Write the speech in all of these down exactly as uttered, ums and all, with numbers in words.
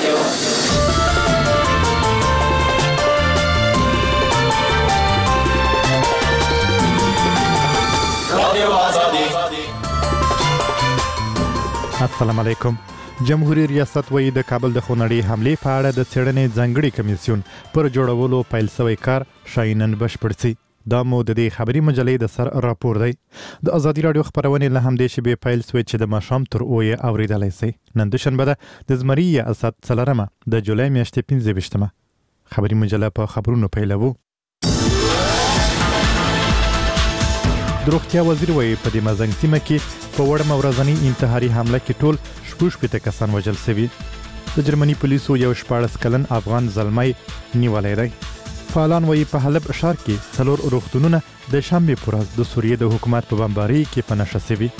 السلام علیکم. جمهوریت ریاست وایي د کابل د خونړۍ حملې په اړه د څېړنې ځانګړي کمیسیون پر جوړولو پیل شوی کار شاید نن بشپړ شي. دا مو د دې خبري مجلې د سر راپور دی. د ازادي راډیو خبرونه له همدې شبې پیل شوې چې د ماښام تر اوه اوریدلای شي. نن دوشنبه ده د زمري یا اسد څلرمه د جولای میاشتې پنځه ویشتمه. خبري مجله په خبرونو پیلوو. د روغتیا وزیر وایي په دې مزنګ سیمه کې په وړمه ورځنۍ انتحاري حمله کې ټول شپږ شپېته کسان وژل شوي. د جرمني پولیسو یو شپاړس کلن افغان زلمی نیولی دی. فعالان وایي په حلب ښار کې څلور روغتونونه د شنبې په ورځ د سوریې د حکومت په بمبارۍ کې په نښه شوي.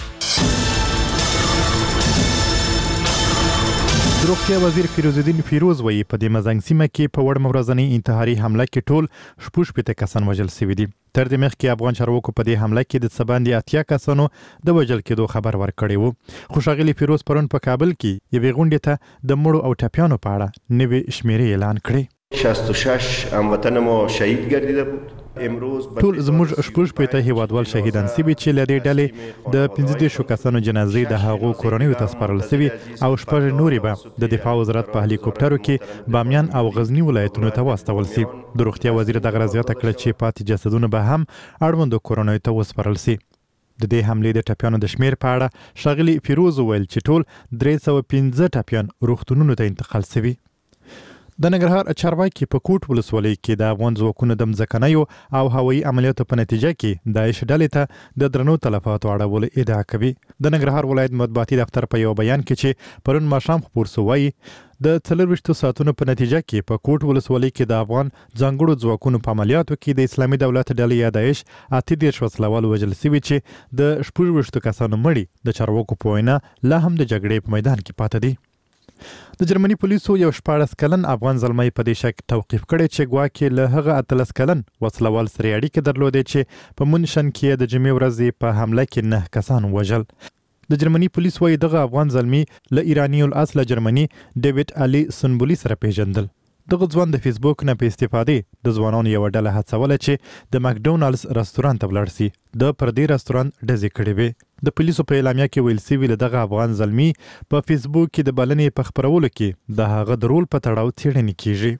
د روغتیا وزیر فیروز الدین فیروز وایي په دې مزنګ سیمه کې په وړمه ورځنۍ انتحاري حمله کې ټول شپږ شپېته کسان وژل شوي دي. تر دې مخکې افغان چارواکو په دې حمله کې د څه باندې اتیا کسانو د وژل کېدو خبر ورکړی و. خو ښاغلي فیروز پرون په کابل کې یوې غونډې ته د مړو او ټپیانو په اړه نوې شمیرې اعلان کړې. شصت و شش هموطن ما شهید گردیده بود. امروز ټول زموږ شپږ شپېته هیوادوال شهیدان سوي چې له دې ډلې د پنځه دېرشو کسانو جنازې د هغو کورنیو ته سپارل سوي او شپږ نورې به د دفاع وزارت په هلیکوپټرو کې بامیان او غزني ولایتونو ته واستول سي. د روغتیا وزیر دغه زیاته کړه چې پاتې جسدونه به هم اړوندو کورنیو ته وسپارل سي. د دې حملې د ټپیانو د شمیر په اړه ښاغلي فیروز وویل چې ټول درې سوه پنځه ټپیان روغتونونو ته انتقال سوي. د ننګرهار چارواکي په کوټ ولسوالۍ کې د افغان ځواکونو د مځکنیو او هوایي عملیاتو په نتیجه کې داعش ډلې ته د درنو تلفاتو اړولو ادعا کوي. د ننګرهار ولایت مطبوعاتي دفتر په یو بیان کې چې پرون ماښام خپور شوی د څلرویشتو ساعتونو په نتیجه کې په کوټ ولسوالۍ کې د افغان ځانګړو ځواکونو په عملیاتو کې د اسلامي دولت ډلې یا داعش اته دېرش وسلوال وژل شوي چې د شپږویشتو کسانو مړي د چارواکو په وینا لا هم د جګړې په میدان کې پاته دي. د جرمني پولیسو یو شپاړس کلن افغان زلمی په دې شک توقیف کړی چې ګواکې له هغه اتلس کلن وسلوال سره اړیکې درلودې چې په مونشن کې د جمعې ورځې په حمله کې نه کسان وژل. د جرمني پولیس وایي دغه افغان زلمی له ایراني الاصله جرمني ډیوډ علي سنبولي سره پیژندل. دغه ځوان د فیسبوک نه په استفادې د ځوانانو یوه ډله هڅوله چې د مکډونالډز رستورانت ته ولاړ سي. د پر دې رستورانت ډزې کړې وې. د پولیسو په اعلامیه کې ویل سوي له دغه افغان زلمي په فیسبوک کې د بلنې په خپرولو کې د هغه د رول په تړاو څېړنې کیږي.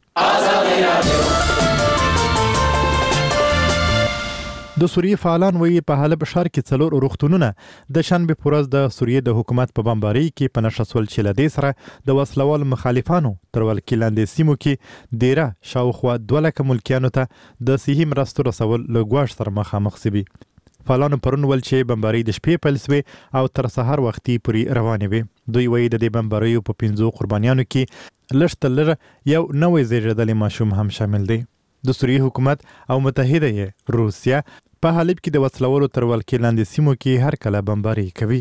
د سوریې فعالان وایي په حلب ښار کې څلور روغتونونه د شنبې په ورځ د سوریې د حکومت په بمبارۍ کې په نښه شول چې له دې سره د وسلوال مخالفانو تر ولکې لاندې سیمو کې دیره شاوخوا دوه لکه ملکیانو ته د صحي مرستو رسول له ګواښ سره مخامخ شوي. فعالانو پرون ویل چې بمبارۍ د شپې پیل شوې او تر سهار وختي پورې روانې وې. دوی وایي د دې بمباریو په پنځو قربانیانو کې لږ تر لږه یو نوی زیږېدلی ماشوم هم شامل دی. د سوریې حکومت او متحده یې روسیه په حلب کې د وسلوالو تر ولکې لاندې سیمو کې هر کله بمبارۍ کوي.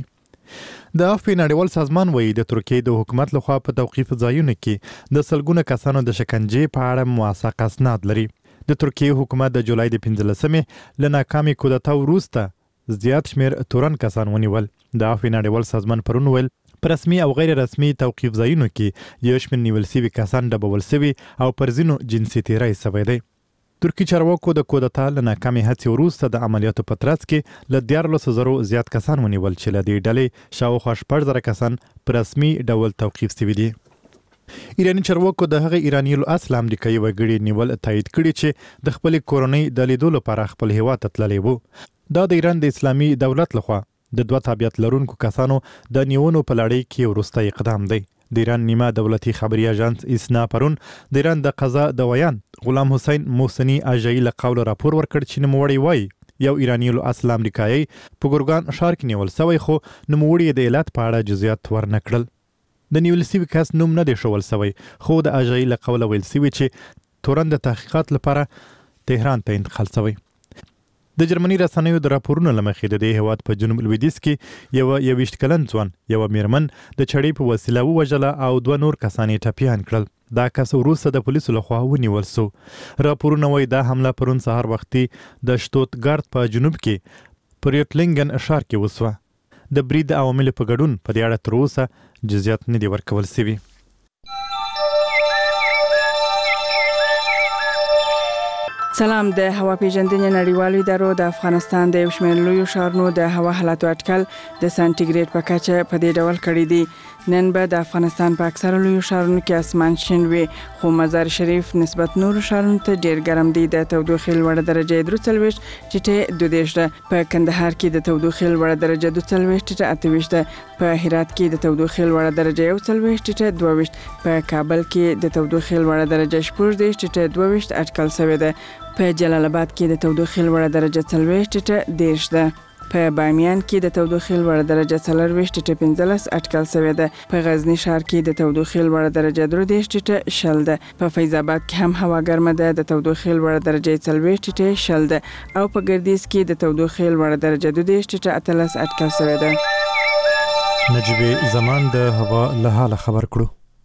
د افپی نړیوال سازمان وایي د ترکیې د حکومت لخوا په توقیف ځایونو کې د سلګونه کسانو د شکنجې په اړه موثق اسناد لري. د ترکیې حکومت د جولای د پنځلسمې له ناکامې کودتا وروسته زیات شمیر تورن کسان ونیول. د افپی نړیوال سازمان پرون ویل په رسمي او غیر رسمي توقیف ځایونو کې یو شمیر نیول سوي کسان ډبول سوي او پر ځینو جنسي تیری سوی دی. ترکی چارواکو د کودتا له ناکامې هڅې وروسته د عملیاتو په ترڅ کې له دیارلسو زرو زیات کسان ونیول چې له دې ډلې شاوخوا شپږ زره کسان په رسمي ډول توقیف سوي دي. ایراني چارواکو د هغه ایراني الاصل امریکایي وګړي نیول تایید کړي چې د خپلې کورنۍ د لیدو لپاره خپل هیواد ته تللی وو. دا د ایران د اسلامي دولت لخوا د دوه تابعیت لرونکو کسانو د نیونو په لړۍ کې وروستی اقدام دی. د ایران نیمه دولتي خبري اژانس اسنا پرون د ایران د قضا د ویان غلام حسین محسنی اژایی له قوله راپور ورکړ چې نوموړی وایي یو ایراني الاصل امریکایي په ګورګان ښار کې نیول سوی خو نوموړي د علت په اړه جزئیات ورنه کړل. د نیول سوي کس نوم نه دی ښول سوی خو د اژایی له قوله ویل سوي چې تورن د تحقیقات لپاره تهران ته انتقال سوی. د جرمني رسنیو د راپورونو له مخې د دې هیواد په جنوب لویدیځ کې یوه یوویشت کلن ځوان یوه میرمن د چړې په وسیله ووژله او دوه نور کسان یې ټپیان کړل. دا کس وروسته د پولیسو لخوا ونیول سو. راپورونه وایي دا حمله پرون سهار وختي د شتوتګارت په جنوب کې په ریوټلینګن ښار کې وسوه. د برید عواملو په ګډون په دې اړه تر اوسه جزئیات نه دي ورکول سوي. سلام. د هوا پیژندنې نړیوالو ادارو د افغانستان د یو شمېر لویو ښارونو د هوا حالاتو اټکل د سانتیګریډ په کچه په دې ډول کړی دی. نن به د افغانستان په اکثره لویو ښارونو کې اسمان شین وي، خو مزار شریف نسبت نورو ښارونو ته ډیر ګرم دی. د تودوخې لوړه درجه درې څلوېښت ټیټه دوه دېرش ده. په کندهار کې د تودوخې لوړه درجه دوه څلوېښت ټیټه اته ویشت ده. په هرات کې د تودوخې لوړه درجه یو څلوېښت ټیټه دوه ویشت. په کابل کې د تودوخې لوړه درجه شپږ دېرش ټیټه دوه ویشت اټکل شوې ده. په جلال آباد کې د تودوخې لوړه درجه څلوېښت ټیټه دېرش ده. په بامیان کې د تودوخې لوړه درجه څلوېښت ټیټه پنځلس اټکل شوې ده. په غزنی ښار کې د تودوخې لوړه درجه درې دېرش ټیټه شل ده. په فیض آباد کې هم هوا ګرمه ده، د تودوخې لوړه درجه څلوېښت ټیټه شل ده. او په ګردیز کې د تودوخې لوړه درجه دوه دېرش ټیټه اتلس اټکل شوې ده. نجیب زمان د هوا له حاله خبر کړو.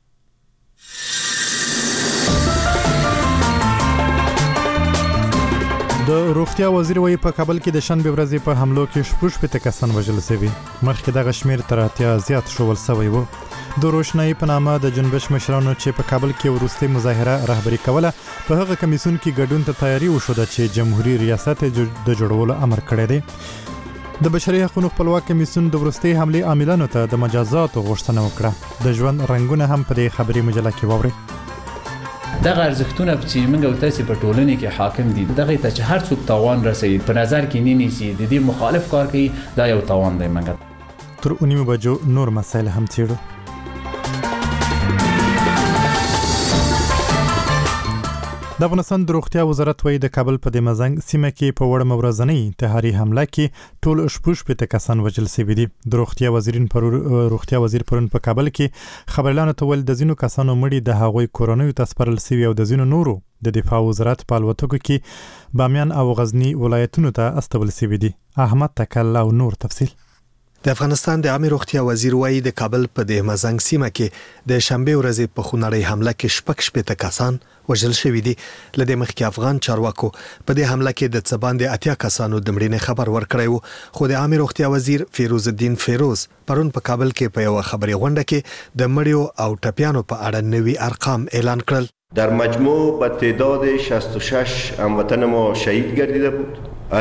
د روغتیا وزیر وایي په کابل کې د شنبه ورځې په حملو کې شپږ پته کسان وژل شوي. مخکې دغه شمیر تر اتیا زیات شول شوی و. د روشنايي په نامه د جنبش مشرانو چې په کابل کې وروستي مظاهره رهبري کوله په هغه کمیسیون کې ګډون ته تیاری وشوده چې جمهوریت ریاست د جوړولو امر کړی دی. د بشري حقوقو خپلواک کمیسیون د وروستي حمله عاملانو ته د مجازاتو غوښتنه وکړه. د ژوند رنگونه هم په دې خبري مجله کې ووري. دغه ارزښتونه چې موږ او تاسو په ټولنه کې حاکم دي، دغه ته چې هر څوک تاوان رسوي په نظر کې نه نیسي، د دې مخالف کار کوي، دا یو تاوان دی. موږ تر اونیمه بجو نور مسایل هم څېړو. د افغانستان د روغتیا وزارت وایي د کابل په دمزنګ سیمه کې په وړه ورځنۍ انتحاري حمله کې ټول شپږ پته کسان وژل شوي دي. د روغتیا وزیرین پر روغتیا وزیر پرون په کابل کې خبرلانو ته ویل د ځینو کسانو مړي د هغوی کورنیو ته سپارل شوي او د ځینو نورو د دفاع وزارت په الوتکو کې بامیان او غزنی ولایتونو ته استول شوي دي. احمد تکل او نور تفصیل. د افغانستان د عامه روغتیا وزیر وایي د کابل په دهمزنګ سیمه کې د شنبه ورځې په خونړۍ حمله کې شپږ شپېته کسان وژل شوي دي. لدې مخکې افغان چارواکو په دې حمله کې د څه باندې اتیا کسانو د مړینې خبر ورکړی و، خو د عامه روغتیا وزیر فیروز الدین فیروز پرون په کابل کې په یو خبري غونډه کې د مړیو او ټپیانو په اړه نوي ارقام اعلان کړل. در مجموع به تعداد شصت و شش هموطن ما شهید گردیده بود.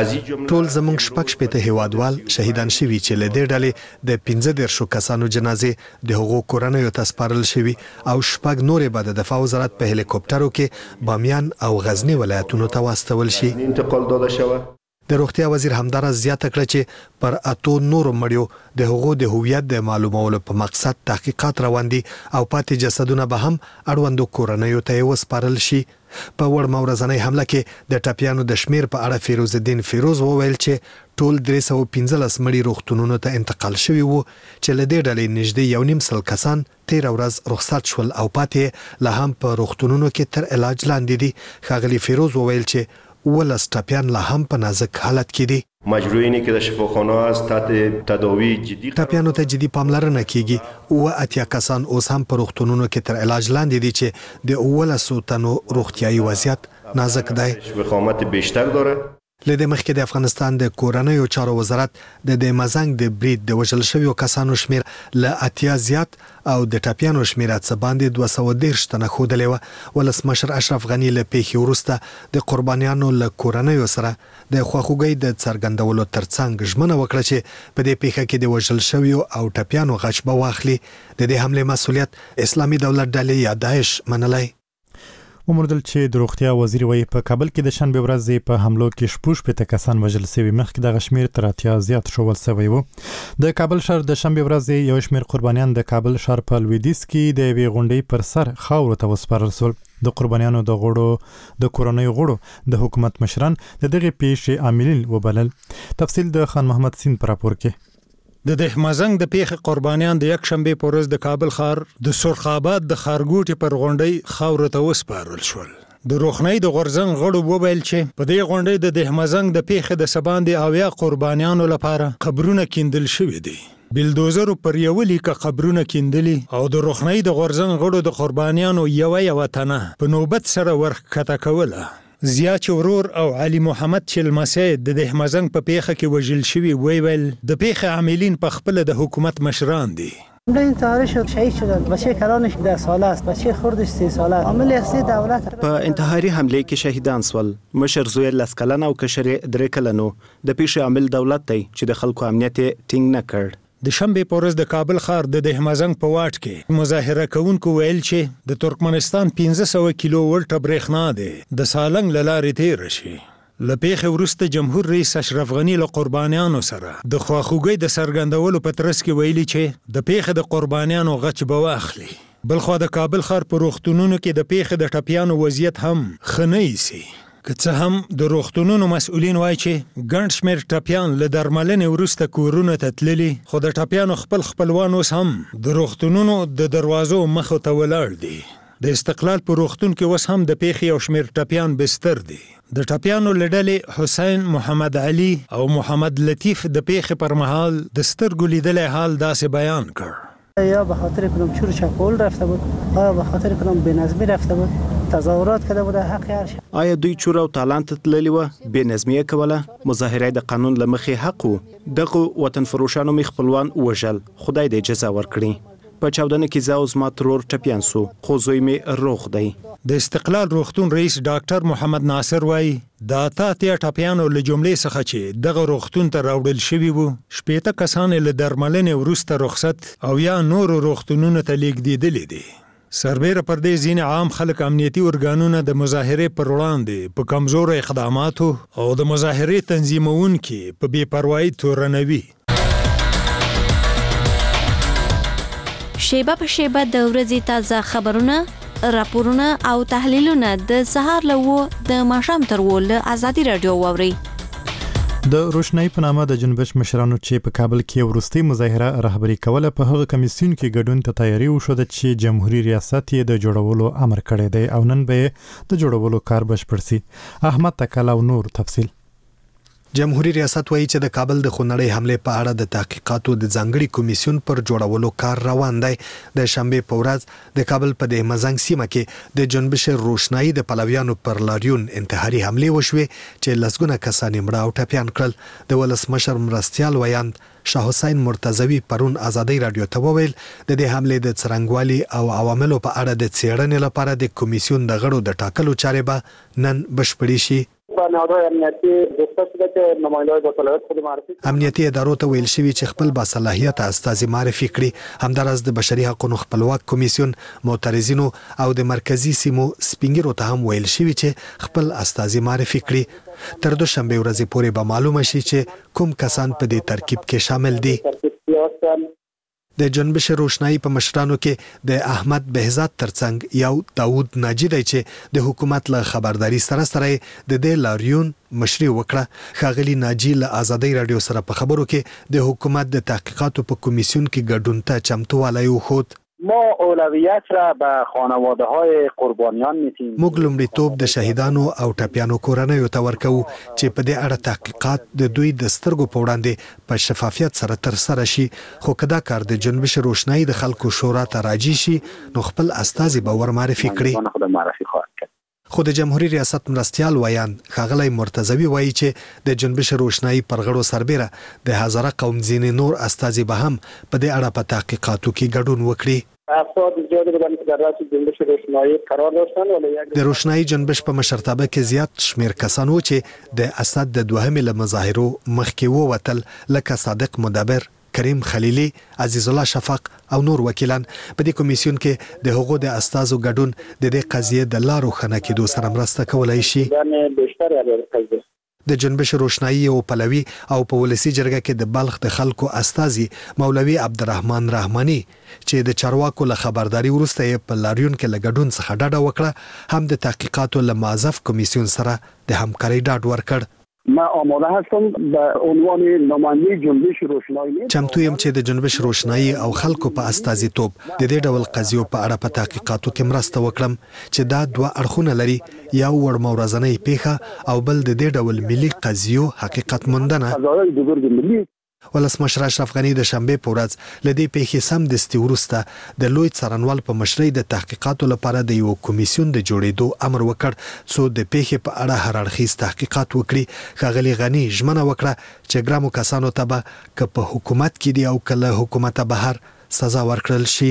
ټول زموږ شپږ شپېته هیوادوال شهیدان شوي چې له دې ډلې د پنځه دېرشو کسانو جنازې د هغو کورنیو ته سپارل شوي او شپږ نورې به د دفاع وزارت په هلیکوپټرو کې بامیان او غزنی ولایتونو ته واستول شي. انتقال داده شود. د روغتیا وزیر همدارا زیاته کړه چې پر اتو نورو مړیو د هغو د هویت د معلومولو په مقصد تحقیقات روان دي او پاتې جسدونه به هم اړوندو کورنیو ته وسپارل شي. په وړ ورځنۍ حمله کې د ټپیانو د شمیر په اړه فیروز الدین فیروز وویل چې ټول درې سوه پنځلس مړي روغتونونو ته انتقال شوي وو چې له دې ډلې نږدې یو نیم سل کسان تېره ورځ رخصت شول او پاتې لا هم په روغتونونو کې تر علاج لاندې دي. ښاغلي فیروز وویل چې ولس ټپیان لا هم په نازک حالت کې دي. مجروحینی که در شفاخانه است تحت تداوی جدی ټپیانو ته جدي پاملرنه کیږي. او اتیا کسان اوس هم په روغتونونو کې تر علاج لاندې دي چې د اولسو تنو روغتیايي وضعیت نازک دی. وخامت بیشتر داره. لدې مخکې د افغانستان د کورنیو چارو وزارت د دمزنګ د برید د وژل شویو کسانو شمیر له اتیا زیات او د ټپیانو شمیر څه باندې دوه سوه دېرش تنه ښودلی وه. ولسمشر اشرف غني له پیښې وروسته د قربانیانو له کورنیو سره د خواخوږۍ د څرګندولو ترڅنګ ژمنه وکړه چې په دې پیښه کې د وژل شویو او ټپیانو غچ به واخلي. د دې حملې مسؤلیت اسلامي دولت ډلې یا داعش منلی. ومردل چې د روغتیا وزیر وایي په کابل کې د شنبه ورځې په حملو کې شپږ پته کسان وژل شوي. مخکې دغه شمیر تر اتیا زیات شول شوی و. د کابل ښار د شنبه ورځې یو شمیر قربانیان د کابل ښار په لویدیځ کې د یوې غونډۍ پر سر خاورو ته وسپارل شول. د قربانیانو د غړو د کورنیو غړو د حکومت مشران د دغه پیښې عاملین وبلل. تفصیل د خان محمد سین پر راپور کې. د دهمزنګ د پیښې قربانیان د یک شنبه په ورځ د کابل ښار د سرخاباد د خارګوټي پر غونډۍ خاورو ته وسپارل شول. د روخنۍ د غورزنګ غړو وویل چې په دې غونډۍ د دهمزنګ د پیښې د سباندې اویا قربانیانو لپاره قبرونه کیندل شوي دي. بلدوزرو پر یو لیکه قبرونه کیندلي او د روخنۍ د غورزنګ غړو د قربانیانو یو یو تنه په نوبت سره ورښکته کوله. زیات ورور او علي محمد چې لمسی د دهمزنګ په پیښه کې وژل شوي ویل د پیښې عاملین په خپله د حکومت مشران دي. عمده انتحاری شد، شهید شدن. بچه کلانش ده ساله است، بچه خردش سی ساله است. عامل اصلی دولت په انتحاري حمله کې شهیدان سول. مشر زوی لس کلن او کشر درې کلنو. د پیښې عامل دولت دی چې د خلکو امنیت ټینګ نه کړ. د شنبه په ورځ د کابل ښار د دهمزنګ په واټ کې مظاهره کوونکو ویل چې د ترکمنستان پنځه سوه کیلو ولټ برېښنا دی د سالنګ له لارې تیر شي. له پیښې وروسته جمهور رئیس اشرف غني له قربانیانو سره د خواخوږۍ د څرګندولو په ترڅ کې ویلي چې د پیښې د قربانیانو غچ به واخلي. بلخوا د کابل ښار په روغتونونو کې د پیښې د ټپیانو وضعیت هم ښه نه ایسي. که څه هم د روغتونونو مسؤلین وایي چې ګڼ شمېر ټپیان له درملنې وروسته کورونو ته تللي، خو د ټپیانو خپل خپلوان اوس هم د روغتونونو د دروازو مخو ته ولاړ دي. د استقلال په روغتون کې اوس هم د پیښې یو شمېر ټپیان بستر دي. د ټپیانو له ډلې حسین محمد علي او محمد لطیف د پیښې پر مهال د سترګو لیدلی حال داسې بیان کړ. یا به خاطر کنم چور چپول رفته بود، یا به خاطر کنم بنظمی رفته بود، تظاهرات کرده بود حق هر شي. آیا دوی چور او تالان ته تللي وه؟ بېنظمي یې کوله؟ مظاهره د قانون له مخې حق و. دغو وطن فروشانو مې خپلوان ووژل. خدای دې جزا ورکړي. په چاودنه کې زه او زما ترور ټپیان سو، خو زوی مې روغ دی. د استقلال روغتون رئیس ډاکټر محمد ناصر وایي د اته اتیا ټپیانو له جملې څخه چې دغه روغتون ته راوړل شوي وو، شپېته کسان له درملنې وروسته رخصت او یا نورو روغتونونو ته لیږدېدلي دي. سربیره پر دې ځینې عام خلک امنیتي ارګانونه د مظاهرې پر وړاندې په کمزورو اقداماتو او د مظاهرې تنظیمونکي په بې پروایي تورنوي. شیبه په شیبه د ورځې تازه خبرونه، راپورونه او تحلیلونه د سهار له وو د ماښام تر وو له ازادي رادیو واورئ. د روشنايي په نامه د جنبش مشرانو چې په کابل کې وروستي مظاهره رهبري کوله په هغه کمیسیون کې ګډون ته تیاری وشوه چې جمهوریت ریاست یې د جوړولو امر کړی دی او نن به د جوړولو کار بشپړ سي. احمد تکل او نور تفصیل. جمهوریت ریاست وایي چې د کابل د خونړۍ حمله په اړه د تحقیقاتو د ځانګړي کمیسیون پر جوړولو کار روان دی. د شنبه په ورځ د کابل په دهمزنګ سیمه کې د جنبش روشنايي د پلویانو پر لاریون انتحاري حمله وشوه چې لسګونه کسان مړه او ټپیان کړل. د ولسمشر مرستیال ویاند شاه حسین مرتضوی پرون ازادي رادیو ته وویل د دې حمله د څرنګوالي او عواملو په اړه د څېړنې لپاره د کمیسیون د غړو د ټاکلو چارې به نن بشپړې شي. امنیتي ادارو ته ویل شوی چې خپل باصلاحیت استازي معرفي کړي. همدارس د بشري حقوقو خپلواک کمیسیون معترضینو او د مرکزی سیمو سپینګرو ته هم ویل شوی چې خپل استازي معرفي کړي. تر دوشنبه ورځې پورې به معلومه شي چې کوم کسان په دې ترکیب کې شامل دي. د جنبش روشنايي په مشرانو کې د احمد بهزاد ترڅنګ یو داوود ناجی دی چې د حکومت له خبرداري سره سره د دې لاریون مشري وکړه. ښاغلي ناجی له ازادي رادیو سره په خبرو کې د حکومت د تحقیقاتو په کمیسیون کې ګډون ته چمتووالی وښود. ما اولویت را به خانواده های قربانیان میتیم. موږ لومړیتوب د شهیدانو او ټپیانو کورنیو ته ورکو چې په دې اړه تحقیقات د دوی د سترګو په وړاندې په شفافیت سره تر سره شي. خو کدا کار د جنبش روشنايي د خلکو شورا ته راځي شي نو خپل استازي به ور معرفي کړي. خو د جمهوریت ریاست مرستیال ویاند ښاغلی مرتضوی وایي چې د جنبش روشنايي پر غړو سربیره د هزاره قوم ځینې نور استازي به هم په دې اړه په تحقیقاتو کې ګډون وکړي. افراد زیاده بودن که در رأس جنبش روشنايي قرار داشتن ولی یک د روشنايي جنبش په مشرتابه کې زیات شمیر کسان و چې د اسد د دوهمې له مظاهرو مخکې ووتل لکه صادق مدبر، کریم خلیلی، عزیز الله شفق او نور وکیلان. په دې کمیسیون کې د حقوقو د استازو ګډون د دې قضیې د لارو خنه کېدو سره مرسته کولای شي. د جنبش روشنايي او پلوي او په ولسی جرګه کې د بلخ د خلکو استازي مولوي عبدالرحمن رحماني چې د چارواکو له خبرداري وروسته په لاریون کې لګډون څخه ډاډه وکړه هم د تحقیقاتو له معزف کمیسیون سره د همکارۍ ډاډ ورکړ. ما آماده هستم به عنوان نماینده جنبش روشنايي چمتو يم چې د جنبش روشنايي او خلکو په استازیتوب د دې ډول قضیو په اړه په تحقیقاتو کې مرسته وکړم چې دا دوه اړخونه لري، یو وړ مورزنۍ پیښه او بل د دې ډول ملي قضیو حقیقت موندنه. ولسمشر اشرف غني د شنبه په ورځ لدې پیښې سم دستي ورسته د لوی څارنوال په مشرۍ د تحقیقاتو لپاره د یو کمیسیون د جوړېدو امر وکړ څو د پیښې په اړه هر اړخیز تحقیقات وکړي. ښاغلي غني ژمنه وکړه چې ګرامو کسانو ته به که په حکومت کې دي او کله حکومت بهر سزا ورکړل شي.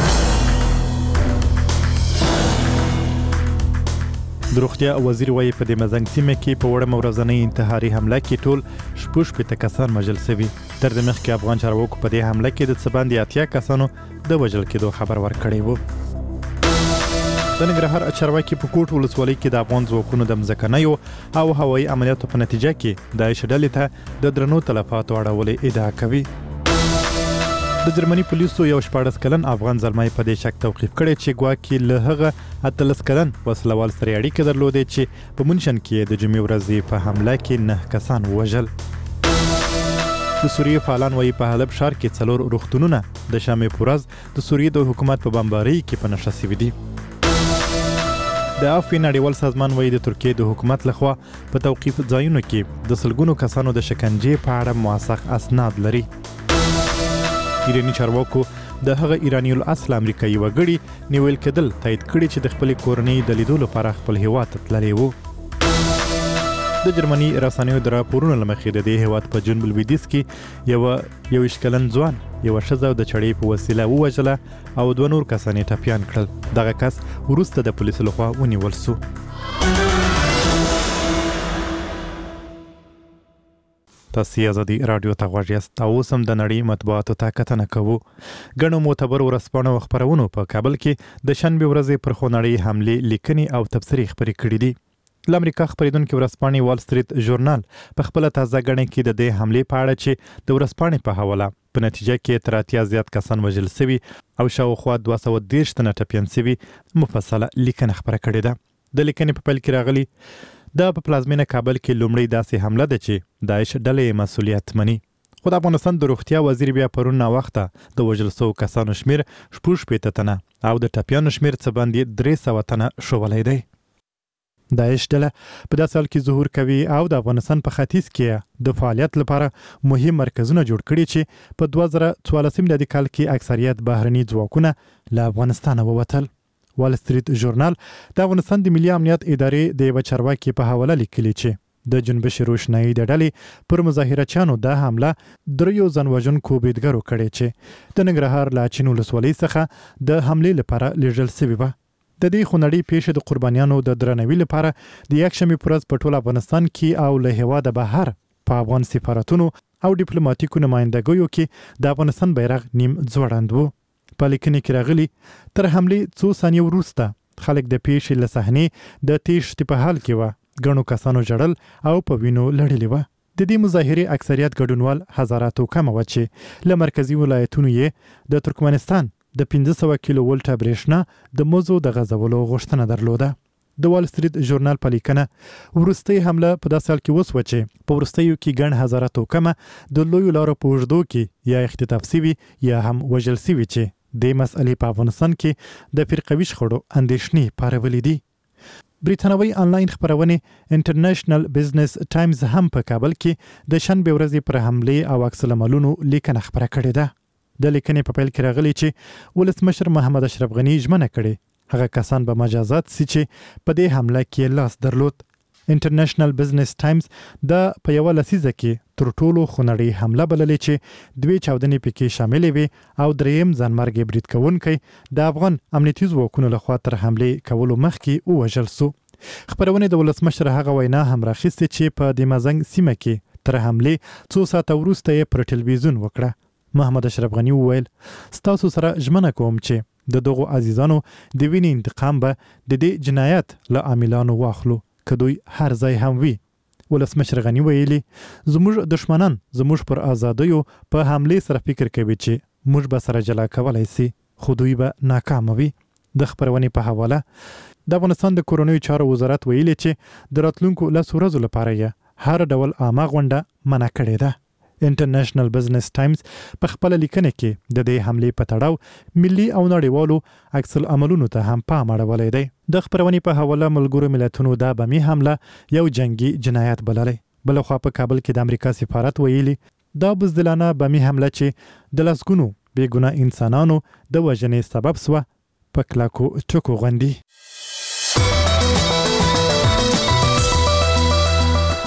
د روغتیا وزیر وایي په دې مزنګ سیمه کې په وړه ورځنۍ انتحاري حمله کې ټول شپږ شپېته کسان وژل شوي. تر دې مخکې افغان چارواکو په دې حمله کې د څه باندې اتیا کسانو د وژل کېدو خبر ورکړی و. د ننګرهار چارواکي په کوټ ولسوالۍ کې د افغان ځواکونو د مځکنیو او هوایي عملیاتو په نتیجه کې داعش ډلې ته د درنو تلفاتو اړولې ادعا کوي. د جرمني پولیسو یو شپاړس کلن افغان زلمی په دې شک توقیف کړی چې ګواکې له هغه اتلس کلن وسلوال سره اړیکې درلودې چې په مونشن کې د جمعې ورځې په حمله کې نه کسان ووژل. د سوریې فعالان وایي په حلب ښار کې څلور روغتونونه د شنبې په ورځ د سوریې د حکومت په بمبارۍ کې په نښه شوي دي. د عفوې نړیوال سازمان وایي د ترکیې د حکومت لخوا په توقیف ځایونو کې د سلګونو کسانو د شکنجې په اړه موثق اسناد لري. ایراني چارواکو د هغه ایراني الاصل امریکایي وګړي نیول کېدل تایید کړي چې د خپلې کورنۍ د لیدو لپاره خپل هیواد ته تللي وو. د جرمني رسنیو د راپورونو له مخې د دې هیواد په جنوب لویدیځ کې یوه یوویشت کلن ځوان یوه ښځه د چړې په وسیله ووژله او دوه نور کسان یې ټپیان کړل. دغه کس وروسته د پولیسو لخوا ونیول سو. تاسو آزادي رادیو ته غوږ یاست او اوس هم د نړۍ مطبوعاتو ته کتنه کوو. ګڼو معتبرو ورځپاڼو او خپرونو په کابل کې د شنبې ورځې پر خونړۍ حملې لیکنې او تبصرې خپرې کړي دي. له امریکا خپرېدونکې ورځپاڼې وال سټریټ ژورنال په خپله تازه ګڼې کې د دې حملې په اړه چې د ورځپاڼې په حواله په نتیجه کې تر اتیا زیات کسان وژل سوي او شاوخوا دوه سوه دېرش تنه ټپیان سوي مفصله لیکنه خپره کړې ده. د لیکنې په پیل کې راغلي دا په پلازمینه کابل کې لومړی داسې حمله ده چې داعش ډلې مسؤلیت مني. خو د افغانستان د روغتیا وزیر بیا پرون ناوخته د وژل سوو کسانو شمیر شپږ شپېته تنه او د ټپیانو شمیر څه باندې درې سوه تنه ښوولی دی. داعش ډله په داسې حال کې ظهور کوي او د افغانستان په ختیځ کې د فعالیت لپاره مهم مرکزونه جوړ کړي چې په دوه زره څوارلسم میلادي کال کې اکثریت بهرني ځواکونه له افغانستانه ووتل. وال سټریټ ژورنال د افغانستان د ملي امنیت ادارې د یوه چارواکي په حواله لیکلي چې د جنبش روشنایي د ډلې پر مظاهرچیانو دا حمله دریو ځانوژونکو بریدګرو کړې چې د ننګرهار له اچین ولسوالۍ څخه د حملې لپاره لیږل سوي وه. د دې خونړۍ پیښې د قربانیانو د درناوي لپاره د یکشنبې په ورځ په ټول افغانستان کې او له هېواده بهر په افغان سفارتونو او ډیپلوماټیکو نمایندګیو کې د افغانستان بیرغ نیم ځوړند و. په لیکنې کې راغلي تر حملې څو ثانیې وروسته خلک د پیښې له صحنې د تیښتې په حال کې وه. ګڼو کسانو ژړل او په وینو لړلې وه. د دې مظاهرې اکثریت ګډونوال هزاراتو کمه وه چې له مرکزي ولایتونو یې د ترکمنستان د پنځه سوه کیلو ولټه برېښنا د مزو د غځولو غوښتنه درلوده. د وال سټریټ ژورنال په لیکنه وروستۍ حمله په داسې حال کې وسوه چې په وروستیو کې ګڼ هزاره توکمه د لویو لارو په اوږدو کې یا اختطاف سوي یا هم وژل سوي چې د مسئلې په افغانستان کې د فرقوي شخړو اندېښنې پارولې دي. بریتانوي آنلاین خپرونې انټرنیشنل بزنس ټایمز هم په کابل کې د شنبې ورځې پر حملې او عکس العملونو لیکنه خپره کړې ده. د لیکنې په پیل کې راغلي چې ولسمشر محمد اشرف غني ژمنه کړې هغه کسان به مجازات سي چې په دې حمله کې لاس درلود. انټرنیشنل بزنس ټایمز دا په یوه لسیزه کې تر ټولو خونړۍ حمله بللې چې دوې چاودنې پکې شاملې وي او دریم ځانمرګي برید کوونکی د افغان امنیتي ځواکونو لخوا تر حملې کولو مخکې ووژل سو. خپرونې د ولسمشر هغه وینا هم راخیستې چې په د مزنګ سیمه کې تر حملې څو ساعته وروسته یې پر ټلویزیون وکړه. محمد اشرف غني وویل ستاسو سره ژمنه کوم چې د دغو عزیزانو د وینې انتقام به د دې جنایت له عاملانو واخلو که دوی هر ځای هم وي. ولسمشر غني ویلي زموږ دشمنان زموږ پر آزادیو په حملې سره فکر کوي چې موږ به سره جلا کولی سي خو دوی به ناکامه وي. د خپرونې په حواله د افغانستان د کورنیو چارو وزارت ویلي چې د راتلونکو لسو ورځو لپاره یې هر ډول عامه غونډه منع کړې ده. انټرنیشنل بزنس ټایمز په خپل لیکنه کې د دې حملې په تړاو ملي او نړیوالو عکس العملونو ته هم پام اړولی دی. د خپرونې په حواله ملګرو ملتونو دا بمي حمله یو جنگي جنایت بللی. بلخوا په کابل کې د امریکا سفارت ویلي دا بزدلانه بمي حمله چې د لسګونو بېګناه انسانانو د وژنې سبب سوه په کلکو ټکو غوندي.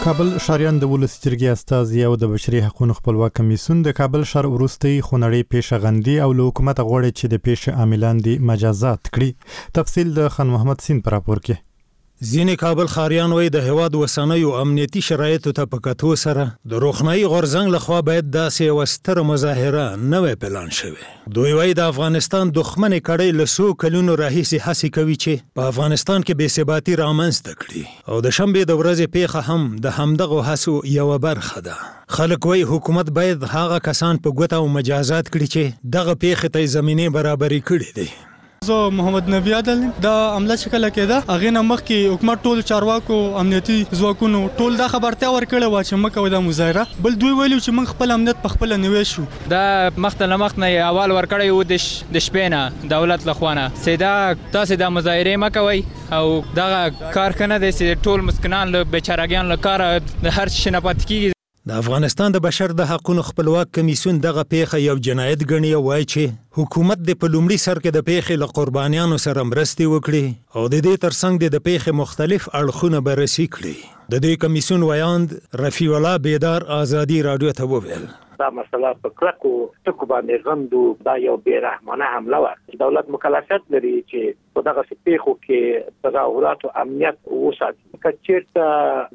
کابل شاریان د ولس جرګې استازي او د بشري حقوقو خپلواک کمیسیون د کابل شهر وروستي خونړی پیشغندي او له حکومت غوړي چې د پیش عاملان دي مجازات کړي. تفصیل د خان محمد سین پر راپور کې. ځینې کابل خاریان وایي د هیواد وسنیو امنیتي شرایطو ته په کتو سره د روښنايي غورځنګ لخوا باید داسې یوه ستره مظاهره نوی پلان شوی. دوی وایي د افغانستان دښمنې کړۍ له څو کلونو راهیسې هڅې کوي چې په افغانستان کې بې ثباتي رامنځته کړي او د شنبې د ورځې پیښه هم د همدغو هڅو یوه برخه ده. خلک وایي حکومت باید هغه کسان په ګوته او مجازات کړي چې دغه پیښې ته زمینې برابرې کړي دي. زه محمد نبی عادل دا عمله چې کله کېده هغې نه مخکې حکومت ټول چارواکو امنیتي ځواکونو ټول دا خبرتیا ورکړې وه چې مه کوئ دا مظاهره. بل دوی ویلي چې موږ خپل امنیت په خپله نیوی شو. دا مخته له مخ نه یې اول ورکړی و د شپې نه دولت له خوا نه چې دا تاسې دا مظاهرې مه کوئ او دغه کار ښه نه دی چې ټول مسکینان له بیچارهګیان له کاره د هر شي نه پاتې کېږي. د افغانستان د بشر د حقوقو خپلواک کمیسیون دغه پیښه یو جنایت ګڼي او وایي چې حکومت د په لومړي سر کې د پیښې له قربانیانو سره مرستې وکړي او د دې ترڅنګ د پیښې مختلف اړخونه بررسي کړي. د دې کمیسیون ویاند رفیع الله بیدار آزادي رادیو ته وویل دا مسله په کلکو ټکو باندې غندو. دا یو بې رحمانه حمله وه. دولت مکلفیت لري چې په دغسې پیښو کې تظاهراتو امنیت وساتي. که چېرته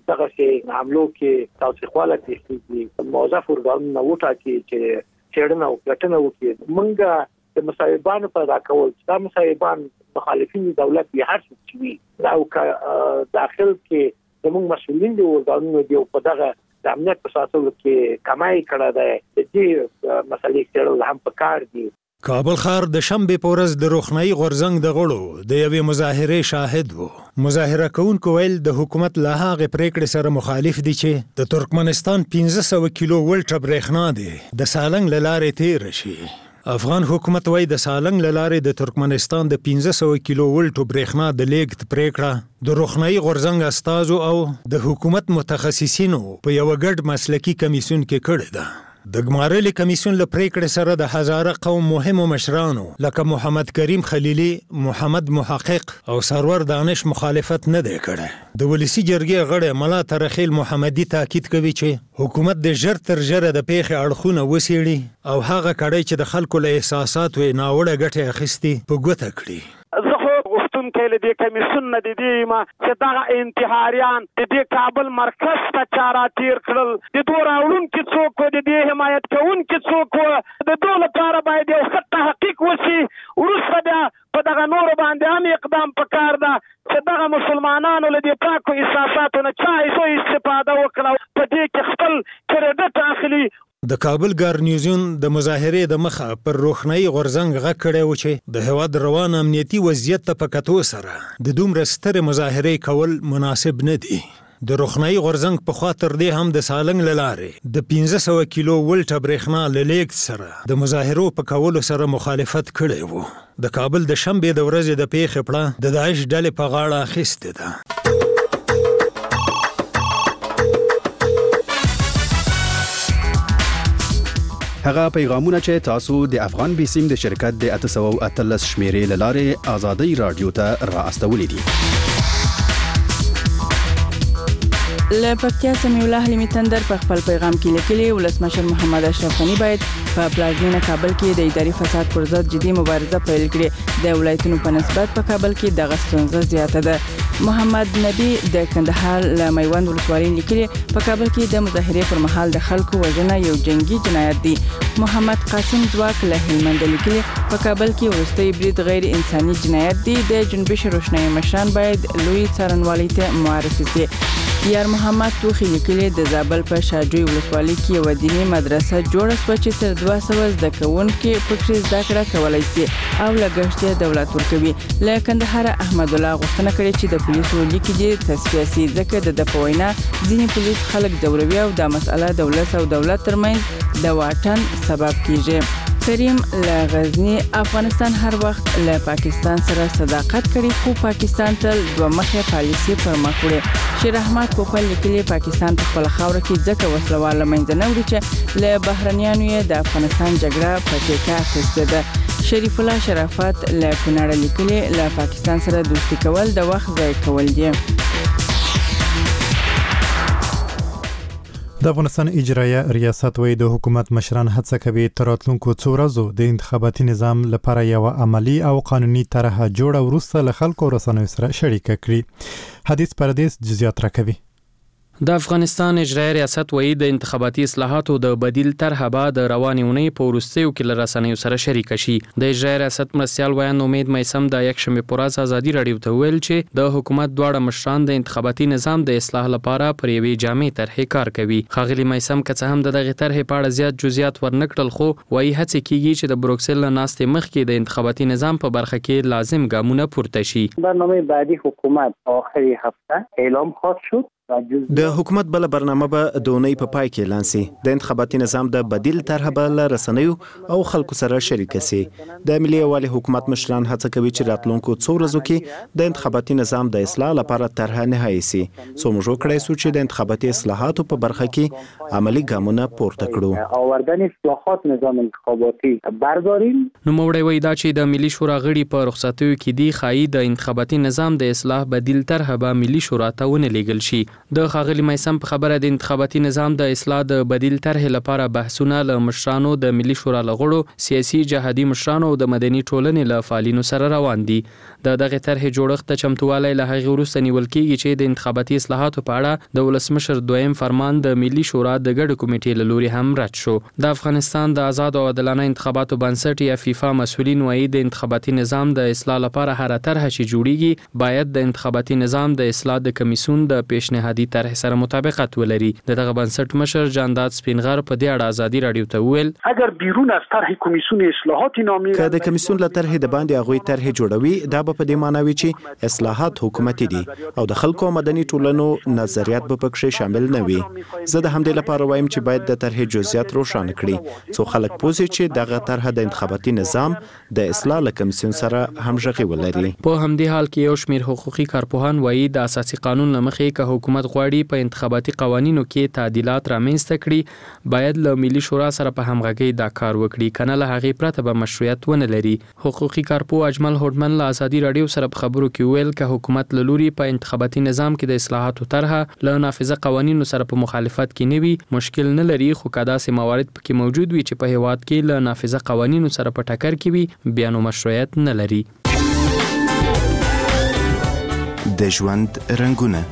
دغسې حملو کې تاوتریخوالی پېښېږي موظف ارګانونه وټاکي چې څېړنه او پلټنه وکړي. موږ د مصاحبانو پیدا کول چې دا مصاحبان مخالفین دولت وي هر څوک چې وي دا او داخل کې زموږ مسؤلین دي ارګانونه دي او په دغه د امنیت په ساتلو کې کمای کړی دی. د دې مسلې څېړل هم پکار دي. کابل ښار د شنبې په ورځ د روښنايي غورځنګ د غړو د یوې مظاهرې شاهد و. مظاهره کوونکو ویل د حکومت له هغې پریکړې سره مخالف دي چې د ترکمنستان پنځه سوه کیلو ولټه برېښنا دی د سالنګ له لارې تېره شي. افغان حکومت وایي د سالنګ له لارې د ترکمنستان د پنځه سوه کیلو ولټو برېښنا د لیږد پریکړه د روښنايي غورځنګ استازو او د حکومت متخصصینو په یوه ګډ مسلکي کمیسیون کې کړې ده. د ګمارلې کمیسیون له پریکړې سره د هزاره قوم مهمو مشرانو لکه محمد کریم خلیلي، محمد محقق او سرور دانش مخالفت نه دی کړی. د ولسي جرګې غړی ملا ترخیل محمدي تاکید کوي چې حکومت د ژر تر ژره د پیښې اړخونه وڅېړي او هغه کړۍ چې د خلکو له احساساتو یې ناوړه ګټې اخیستې په ګوته کړي. زه خو غوښتونکی له دې کمیسیون نه د دې یم چې دغه انتحاریان د دې کابل مرکز ته چا راتېر کړل، د دو راوړونکي څوک و، د دې حمایت کوونکي څوک و، د دو لپاره باید یو ښه تحقیق وشي. وروسته بیا په دغه نورو باندې هم اقدام پکار ده چې دغه مسلمانانو له دې پاکو احساساتو نه چا څو استفاده وکړه په دې کې خپل کریډټ اخلي. د کابل ګارنیزیون د مظاهرې د مخه پر روښنايي غورځنګ غږ کړی و چې د هېواد روان امنیتي وضعیت ته په کتو سره د دومره سترې مظاهرې کول مناسب نه دي. د روښنايي غورځنګ په خوا تر دې هم د سالنګ له لارې د پنځه سوه کیلو ولټه برېښنا له لیږد سره د مظاهرو په کولو سره مخالفت کړی و. د کابل د شنبې د ورځې د پیښې پړه د داعش ډلې په غاړه اخیستې ده. هغه پیغامونه چې تاسو د افغان بیسیم د شرکت د اته سوه او اتلس شمیرې له لارې آزادۍ رادیو ته را استولې دي. له پکتیا سمیع الله حلیمي تندر په خپل پیغام کې لیکلي ولسمشر محمد اشرف غني باید په پلازمینه کابل کې د اداري فساد پر ضد جدي مبارزه پیل کړي. د ولایتونو په نسبت په کابل کې دغه ستونزه زیاته ده. محمد نبی د کندهار له میوند ولسوالۍ لیکلي په کابل کې د مظاهرې پر مهال د خلکو وژنه یو جنگي جنایت دی. محمد قاسم ځواک له هلمند لیکلي په کابل کې وروستی برید غیر انساني جنایت دی. د جنبش روښنايي مشران باید لوی څارنوالۍ ته معرفي شي. یار محمد توخی لیکلي د زابل په شاجوی ولسوالۍ کې یو دینی مدرسه جوړه شوه چې تر دوه سوه زده کوونکي پکې زده کړه کولی شي او لګښت یې دولت ورکوي. له کندهار احمد الله غوښتنه کړې چې د پولیسو لیکې دې تصفیه شي ځکه د ده په وینا ځینې پولیس خلک ځوروي او دا مسئله د ولس او دولت ترمنځ د واټن سبب کیږي. کریم له غزنی افغانستان هر وخت له پاکستان سره صداقت کړي خو پاکستان تل دوه مخه پالیسي پر مخ وړي. شیر احمد کوپل لیکلي پاکستان په خپل خاوره کې ځکه وسلوال له منځه نه وړي چې له بهرنیانو یې د افغانستان جګړه په ټیکه اخیستې ده. شریف الله شرافت له کونړ لیکلي له پاکستان سره دوستي کول د وخت ضایع کول دي. د افغانستان اجرایه ریاست وایي د حکومت مشران هڅه کوي تر راتلونکو څو ورځو د انتخاباتي نظام لپاره یو عملی او قانوني طرحه جوړه وروسته له خلکو رسنیو سره شریک کړي. حدیث پردیس جزئیات راکوي. د افغانستان اجرایه ریاست وایي د انتخاباتي اصلاحاتو د بدیل طرحه به د روانې اونۍ په وروستیو کې له رسنیو سره شریک شي. د اجرایه ریاست مرستیال ویان امید میسم د یکشنبې په ورځ ازادي راډیو ته ویل چې د حکومت دواړه مشران د انتخاباتي نظام د اصلاح لپاره پر یوې جامع طرحې کار کوي. ښاغلي میسم که څه هم د دغې طرحې په اړه زیات جزئیات ورنکړل، خو وایي هڅې کیږي چې د بروکسل له ناستې مخکې د انتخاباتي نظام په برخه کې لازم ګامونه پورته شي. برنامه بعدی حکومت آخر هفته اعلام خواهد شد. د حکومت بل برنامه به د اونۍ په پای کې اعلان سي. د انتخاباتي نظام د بدیل طرحه به له رسنیو او خلکو سره شریک سي. د ملي یووالي حکومت مشران هڅه کوي چې راتلونکو څو ورځو کې د انتخاباتي نظام د اصلاح لپاره طرحه نهایی سي. څو موږ وکړای سو چې د انتخاباتي اصلاحاتو په برخه کې عملی ګامونه پورته کړو. آوردن اصلاحات نظام انتخاباتي برداریم. نو موړی وایي دا چې د ملي شورا غړي په رخصتیو کې دی خایي د انتخاباتي نظام د اصلاح بدیل طرحه به ملي شورا ته ونه لیږل شي. د ښاغلي میسم په خبره د انتخاباتي نظام د اصلاح د بدیل طرحې لپاره بحثونه له مشرانو د ملي شورا له غړو، سیاسي جهادي مشرانو او د مدني ټولنې له فعالینو سره روان دي. د دغې طرحې جوړښت ته چمتووالی له هغې وروسته نیول کېږي چې د انتخاباتي اصلاحاتو په اړه د ولسمشر دویم فرمان د ملي شورا د ګډو کمیټې له لوري هم رد شو. د افغانستان د آزاد او عادلانه انتخاباتو بنسټ یا فیفا مسؤلین وایي د انتخاباتي نظام د اصلاح لپاره هره طرحه چې جوړیږي باید د انتخاباتي نظام د اصلاح د کمیسیون د پیشنهادي طرح سره مطابقت ولري. دغه بنسټ مشر جانداد سپینغر په دې اړه ازادي راډیو ته وویل اگر بیرون از طرح کمیسیون اصلاحات نامی که د کمیسیون له طرح د باندې هغوی طرح جوړوي دا به په دې معنی وي چې اصلاحات حکومتي دي او د خلکو او مدني ټولنو نظریات به پکې شامل نه وي. زه د همدې لپاره وایم چې باید د طرح جزئیات روښانه کړي څو خلک پوه شي چې دغه طرح د انتخاباتي نظام د اصلاح له کمیسیون سره همغږي ولري. په همدې حال کې یو شمېر حقوقي کارپوهان وایي د اساسي قانون له مخې که حکومت غواړي په انتخاباتي قوانینو کې تعدیلات رامنځته کړي باید له ملي شورا سره په همغږۍ دا کار وکړي، کنه له هغې پرته به مشروعیت ونه لري. حقوقي کارپوه اجمل هوډمن له ازادي راډیو سره په خبرو کې ویل که حکومت له لوري په انتخاباتي نظام کې د اصلاحاتو طرحه له نافذه قوانینو سره په مخالفت کې نه وي مشکل نه لري، خو که داسې موارد پکې موجود وي چې په هیواد کې له نافذه قوانینو سره په ټکر کې وي بیا نو مشروعیت نه لري. د ژوند رنګونه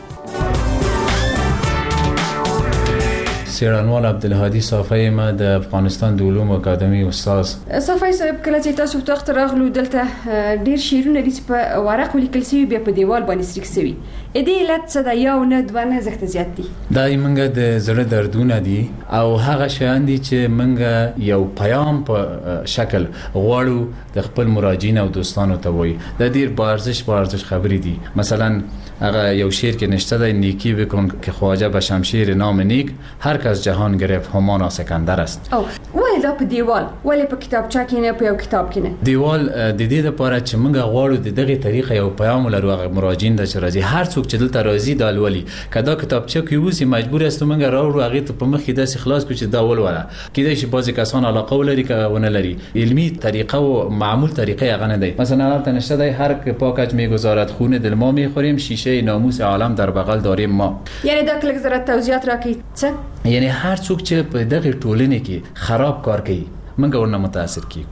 څېړنوال عبدالهادي صافی ما د افغانستان د علومو اکاډمي استاد. صافی صاحب کله چې تاسو تخت راغلو دلته ډیر شعرونه دي چې په ورق ولیکل شوي بیا په دیوال باندې ستریک شوي. ا دې علت څه ده؟ یو نه دوه نه زښت زیات دي. دا موږ د زړه دردونه دي او هغه شیان دي چې موږ یو پیام په شکل غواړو د خپل مراجعین او دوستانو ته وایي. د ډیر بارزش بارزش خبرې دي. مثلا هغه یو شعر کې نشته ده نیکی بکن که خواجه به شمشیر نام نیک هر کس جهان گرفت همانا سکندر است. او ولې دا په دیوال ولې په کتابچه کې نه په یو کتاب کې نه؟ دیوال د دې لپاره چې موږ غواړو د دغه طریقه یو پیام ولرو هغه مراجعین د چرایي هر څوک چې دلته راځي د الولي کدا کتابچه کې وسی مجبور است موږ راوړو هغه ته په مخ کې داسې خلاص کو چې دا ولوله کېدای شي بعضی کسان علاقه ولري که ونه لري علمی طریقه او معمول طریقه هغه نه دی. مثلا البته نشته دی هر پاکج میگذارد خون دل ما میخوریم شیشه ناموس عالم در بغل داریم ما. یعنی دا کله زره توضیحات راکې څه؟ یعنی هر څوک چې په دغه ټولنې کې خراب کار کوي موږ ورنه متاثر کیږو.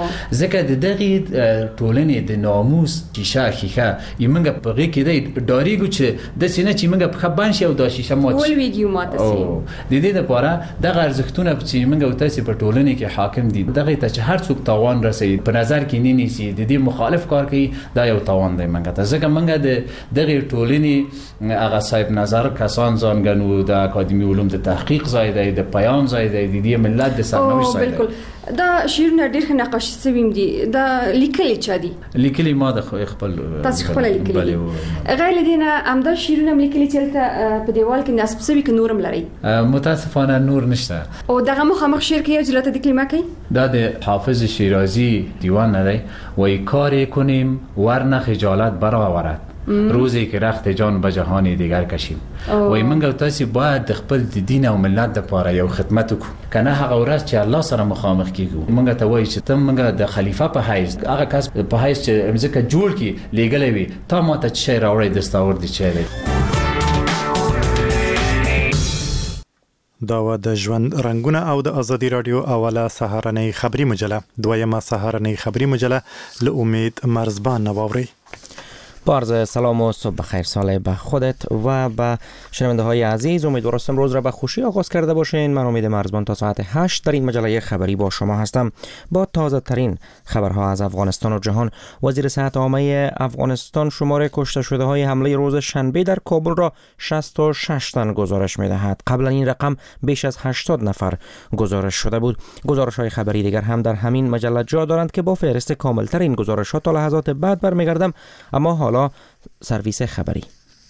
ځکه د دغه ټولنې د ناموس شیشه خیخه یمنګ په غي کې د ډاریګو چې د سینې چې موږ په خبان شي او د شیشه مات ول ویډیو ماته سي د دې لپاره د ارزښتونه چې موږ او تاسو په ټولنې کې حاکم دي دغه ته چې هر څوک تاوان رسي په نظر کې نه نیسي د دې مخالف کار کوي دا یو تاوان دی موږ ته. ځکه موږ د دغه ټولنې هغه صاحب نظر کسان ځانګنو د اکاډمي علوم د تحقیق ځای دی د پیام ځای دی د دې ملت د سرنوشت ځای دی. دا شیرونه ډېر نقاشي سویم دي دا لیکلي چا دي؟ لیکلي ما د خپل تاسو خپل لیکلي غیر دینه امدا شیرونه لیکلي چې په دیوال کې نصب سوي کې نورم لري؟ متاسفانه نور نشته. او دغه مخامخ شعر کې یو جلته د کلمه کوي دا د حافظ شیرازی دیوان نه دی وای کاری کنیم ورنه خجالت برآورد روزی که رخت جان به جهان دیگر کشیم. وای منګ تاسو باید د خپل دین او ملت لپاره یو خدمت وکړو کنه هغه ورځ چې الله سره مخامخ کیږو منګ ته وای چې تم منګ د خلیفہ په حیث هغه کس په حیث چې امزکه جوړ کی لګلې وي تا ماته چې راوړې دستاور دي چې دا و د ژوند رنگونه او د ازادي رادیو اوله سهارنۍ خبری مجله دویمه سهارنۍ خبری مجله له امید مرزبان نواوری. با عرض سلام و صبح بخیر ساله به خودت و به شنونده های عزیز. امیدوارم روز را به خوشی آغاز کرده باشین. من امید مرزبان تا ساعت هشت در این مجله خبری با شما هستم با تازه ترین خبرها از افغانستان و جهان. وزیر صحت عامه افغانستان شماره کشته شده های حمله روز شنبه در کابل را شصت و شش تن گزارش می دهد. قبلا این رقم بیش از هشتاد نفر گزارش شده بود. گزارش های خبری دیگر هم در همین مجله جا دارند که با فهرست کامل ترین گزارش ها تا لحظات بعد برمیگردم. اما حالا سرویس خبری.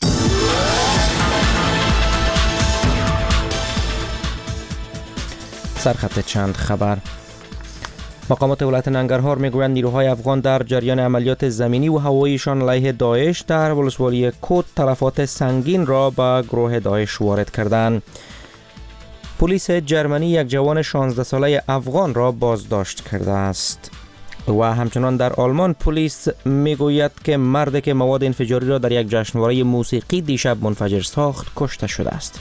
سرخط چند خبر. مقامات ولایت ننگرهار میگویند نیروهای افغان در جریان عملیات زمینی و هواییشان علیه داعش در ولسوالی کود تلفات سنگین را به گروه داعش وارد کردند. پلیس جرمنی یک جوان شانزده ساله افغان را بازداشت کرده است. و همچنان در آلمان پلیس میگوید که مردی که مواد انفجاری را در یک جشنواره موسیقی دیشب منفجر ساخت کشته شده است.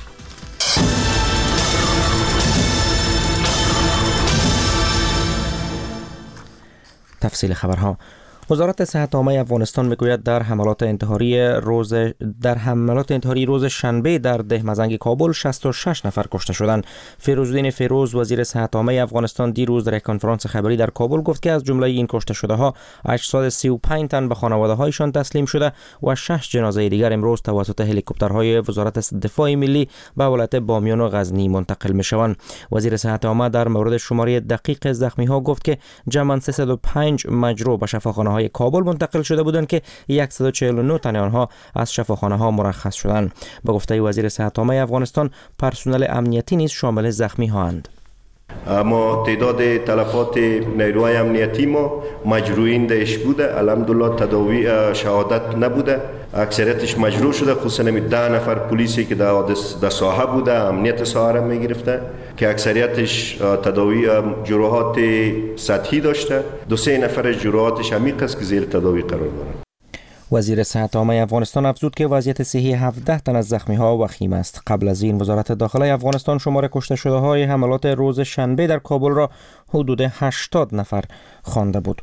تفصیل خبرها. وزارت صحت عامه افغانستان میگوید در حملات انتحاری روز در حملات انتحاری روز شنبه در دهمزنگ کابل شصت و شش نفر کشته شدند. فیروزالدین فیروز وزیر صحت عامه افغانستان دیروز در کنفرانس خبری در کابل گفت که از جمله این کشته شده ها هشتصد و سی و پنج تن به خانواده هایشان تسلیم شده و شش جنازه دیگر امروز توسط هلیکوپترهای وزارت دفاع ملی به ولایت بامیان و غزنی منتقل می شوند. وزیر صحت عامه در مورد شماره دقیق زخمی ها گفت که جمعاً سیصد و پنج مجروح به شفاخانه های کابل منتقل شده بودند که صد و چهل و نه تن آنها از شفاخانه ها مرخص شدند. به گفته وزیر صحت عامه افغانستان پرسنل امنیتی نیز شامل زخمی ها اند. اما تعداد تلفات نیروهای امنیتی ما مجروحین داعش بوده. الحمدلله تداوی شهادت نبوده، اکثریتش مجروح شده، خصوصا ده نفر پلیسی که در در ساحه بوده امنیت ساحه را میگرفته که اکثریتش تداوی جراحات سطحی داشته. دو سه نفر جراحاتش عمیق است که زیر تداوی قرار دارند. وزیر صحت عامه افغانستان افزود که وضعیت صحی هفده تن از زخمی ها وخیم است. قبل از این وزارت داخله افغانستان شماره کشته شده های حملات روز شنبه در کابل را حدود هشتاد نفر خوانده بود.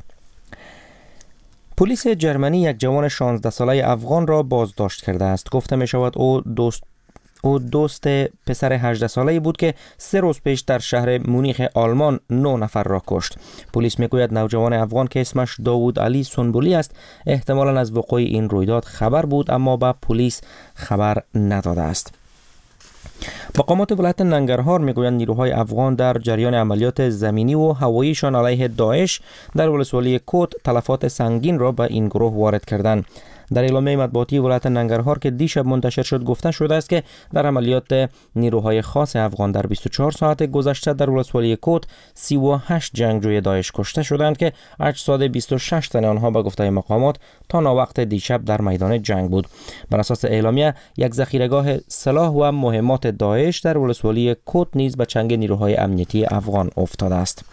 پلیس جرمنی یک جوان شانزده ساله افغان را بازداشت کرده است. گفته می شود او دوست او دوست پسر هجده ساله‌ای بود که سه روز پیش در شهر مونیخ آلمان نه نفر را کشت. پلیس میگوید نوجوان افغان که اسمش داوود علی سنبولی است احتمالاً از وقوع این رویداد خبر بود اما به پلیس خبر نداده است. مقامات ولایت ننگرهار میگویند نیروهای افغان در جریان عملیات زمینی و هواییشان علیه داعش در ولسوالی کود تلفات سنگین را به این گروه وارد کردند. در اعلامیه مطبوعاتی ولایت ننگرهار که دیشب منتشر شد گفته شده است که در عملیات نیروهای خاص افغان در بیست و چهار ساعت گذشته در ولسوالی کود سی و هشت جنگجوی داعش کشته شدند که هشتصد و بیست و شش تن آنها به گفته مقامات تا ناوقت دیشب در میدان جنگ بود. بر اساس اعلامیه یک ذخیره‌گاه سلاح و مهمات داعش در ولسوالی کود نیز به چنگ نیروهای امنیتی افغان افتاده است.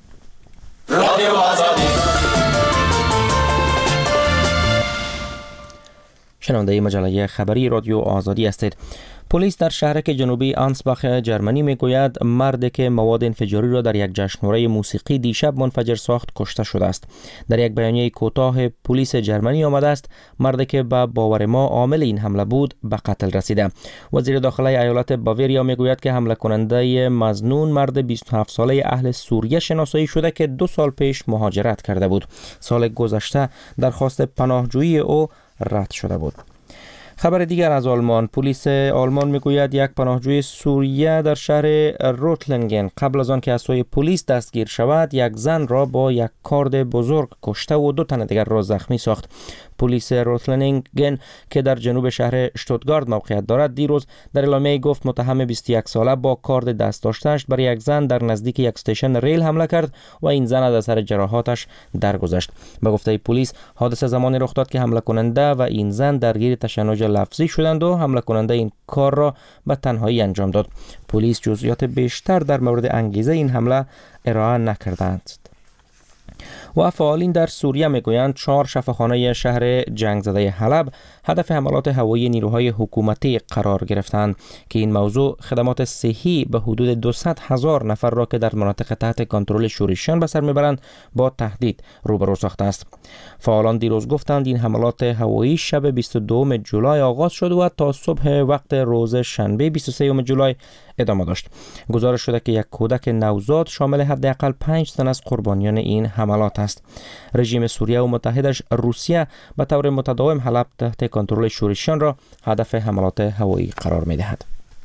شنونده مجله خبری رادیو آزادی هستید. پلیس در شهرک جنوبی آنسباخ جرمنی میگوید مردی که مواد انفجاری را در یک جشنواره موسیقی دیشب منفجر ساخت کشته شده است. در یک بیانیه کوتاه پلیس جرمنی آمده است مردی که به باور ما عامل این حمله بود به قتل رسیده. وزیر داخله ایالت باواریا میگوید که حمله کننده مظنون مرد بیست و هفت ساله اهل سوریه شناسایی شده که دو سال پیش مهاجرت کرده بود. سال گذشته درخواست پناهجویی او رد شده بود. خبر دیگر از آلمان. پلیس آلمان میگوید یک پناهجوی سوریه در شهر روتلنگن قبل از آن که از سوی پلیس دستگیر شود یک زن را با یک کارد بزرگ کشته و دو تن دیگر را زخمی ساخت. پلیس روتلنگن که در جنوب شهر شتوتگارت موقعیت دارد دیروز در اعلامیه گفت متهم بیست و یک ساله با کارد دست داشته‌اش بر یک زن در نزدیک یک استیشن ریل حمله کرد و این زن از اثر جراحاتش درگذشت. به گفته پلیس حادثه زمانی رخ داد که حمله کننده و این زن درگیر تشنج لفظی شدند و حمله کننده این کار را به تنهایی انجام داد. پلیس جزئیات بیشتر در مورد انگیزه این حمله ارائه نکرده است. و فعالین در سوریه میگویند چهار شفاخانه شهر جنگ زده حلب هدف حملات هوایی نیروهای حکومتی قرار گرفتند که این موضوع خدمات صحی به حدود دویست هزار نفر را که در مناطق تحت کنترل شورشیان به سر میبرند با تهدید روبرو ساخته است. فعالان دیروز گفتند این حملات هوایی شب بیست و دوم جولای آغاز شد و تا صبح وقت روز شنبه بیست و سوم جولای ادامه داشت. گزارش شده که یک کودک نوزاد شامل حداقل پنج تن از قربانیان این حملات است. رژیم سوریه و متحدش روسیه به طور متداوم حلب تحت کنترل شورشیان را هدف حملات هوایی قرار می‌دهد.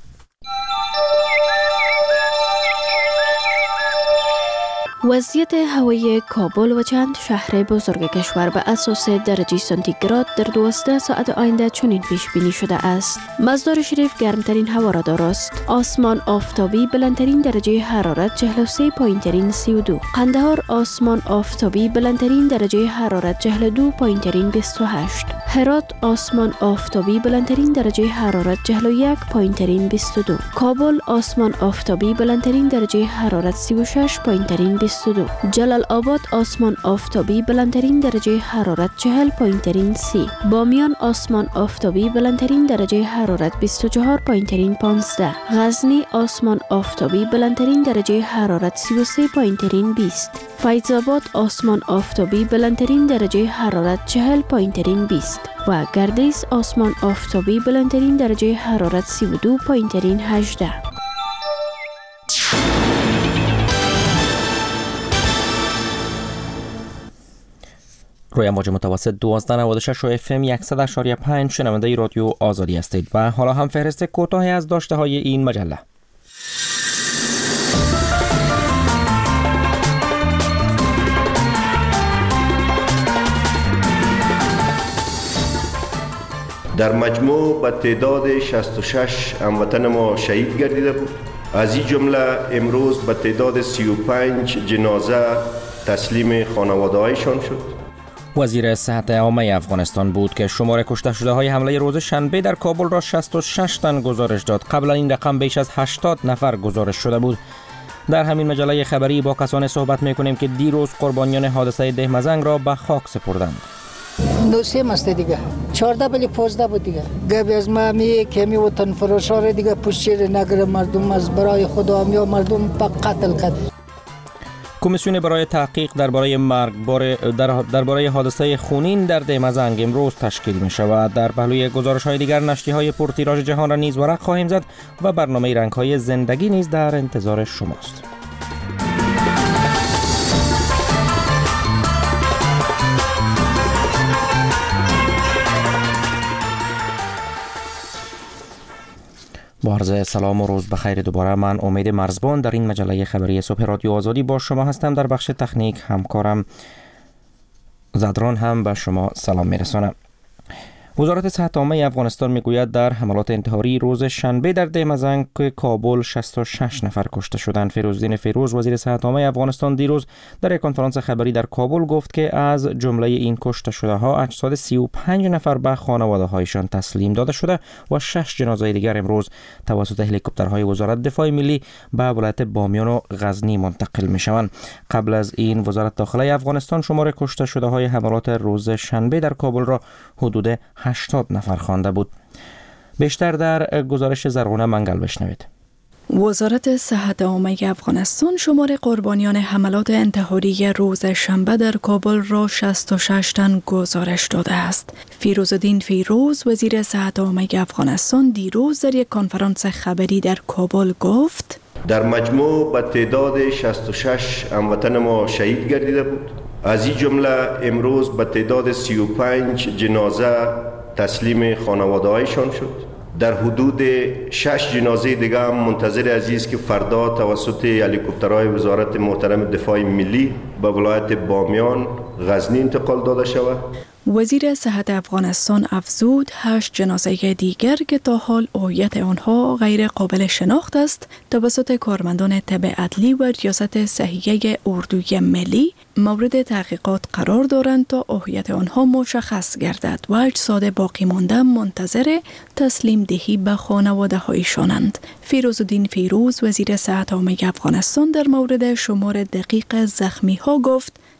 وضعیت هوایی کابل و چند شهر بزرگ کشور به اساس درجه سانتیگراد در دوازده ساعت آینده چنین پیش بینی شده است. مزار شریف گرمترین هوا را دارست. آسمان آفتابی بلندترین درجه حرارت چهل و سه پایین ترین سی و دو. قندهار آسمان آفتابی بلندترین درجه حرارت چهل و دو پایین ترین بیست و هشت. هرات آسمان آفتابی بلندترین درجه حرارت چهل و یک پایین ترین بیست و دو. کابل آسمان آفتابی بلندترین درجه حرارت سی و شش پایین ترین بیست و دو. جلال آباد آسمان آفتابی بلندترین درجه حرارت چهل پایین ترین سی. بامیان آسمان آفتابی بلندترین درجه حرارت بیست و چهار پایین ترین پانزده. غزنی آسمان آفتابی بلندترین درجه حرارت سی و سه پایین ترین بیست. فیض آباد آسمان آفتابی بلندترین درجه حرارت چهل پایین ترین بیست و گردیز آسمان آفتابی بلندترین درجه حرارت سی و دو پایین ترین هجده. روی امواج متوسط دوازده نود و شش و اف ام صد و شش و پنج شنونده رادیو آزادی هستید و حالا هم فهرست کوتاهی از داشته های این مجله. در مجموع به تعداد شصت و شش هموطن ما شهید گردیده بود. از این جمله امروز به تعداد سی و پنج جنازه تسلیم خانواده‌هایشان شد. وزیر صحت عامه افغانستان بود که شمار کشته شده های حمله روز شنبه در کابل را شصت و شش تن گزارش داد. قبلا این رقم بیش از هشتاد نفر گزارش شده بود. در همین مجله خبری با کسانی صحبت میکنیم که دیروز قربانیان حادثه دهمزنگ را به خاک سپردند. دوسیه مست دیگه چهارده بلی پانزده بود دیگه گب از ما می کمی وطن فروشا دیگه پشتیر نگر مردم از برای خدا می مردم په قتل کرد. کمیسیون برای تحقیق درباره مرگبار در درباره حادثه خونین در دهمزنگ امروز تشکیل می شود. در پهلوی گزارش های دیگر نشریه های پرتیراژ جهان را نیز ورق خواهیم زد و برنامه رنگ های زندگی نیز در انتظار شماست. با عرض سلام و روز بخیر دوباره، من امید مرزبان در این مجله خبری صبح رادیو آزادی با شما هستم. در بخش تکنیک همکارم زدران هم به شما سلام میرسانم. وزارت صحت عامه افغانستان میگوید در حملات انتحاری روز شنبه در دهمزنگ کابل شصت و شش نفر کشته شدند. فیروزدین فیروز وزیر صحت عامه افغانستان دیروز در یک کنفرانس خبری در کابل گفت که از جمله این کشته شده ها اجساد سی و پنج نفر به خانواده هایشان تسلیم داده شده و شش جنازه دیگر امروز توسط هلیکوپترهای وزارت دفاع ملی به ولایت بامیان و غزنی منتقل می شوند. قبل از این وزارت داخله افغانستان شمار کشته شده های حملات روز شنبه در کابل را حدود هشتاد نفر خوانده بود. بیشتر در گزارش زرغونه منگل بشنوید. وزارت صحت عامه افغانستان شمار قربانیان حملات انتحاری روز شنبه در کابل را شصت و شش تن گزارش داده است. فیروزالدین فیروز وزیر صحت عامه افغانستان دیروز در یک کنفرانس خبری در کابل گفت: در مجموع به تعداد شصت و شش هموطن ما شهید گردیده بود. از این جمله امروز به تعداد سی و پنج جنازه تسلیم خانواده‌هایشان شد. در حدود شش جنازه دیگه هم منتظر عزیز که فردا توسط هلیکوپترهای وزارت محترم دفاع ملی به ولایت بامیان غزنی انتقال داده شود. وزیر صحت افغانستان افزود هشت جنازه دیگر که تا حال هویت آنها غیر قابل شناخت است توسط کارمندان طب عدلی و ریاست صحیحه اردوی ملی مورد تحقیقات قرار دارند تا هویت آنها مشخص گردد و اجساد باقی مانده منتظر تسلیم دهی به خانواده هایشانند. فیروزالدین فیروز وزیر صحت عامه افغانستان در مورد شمار دقیق زخمی ها گفت: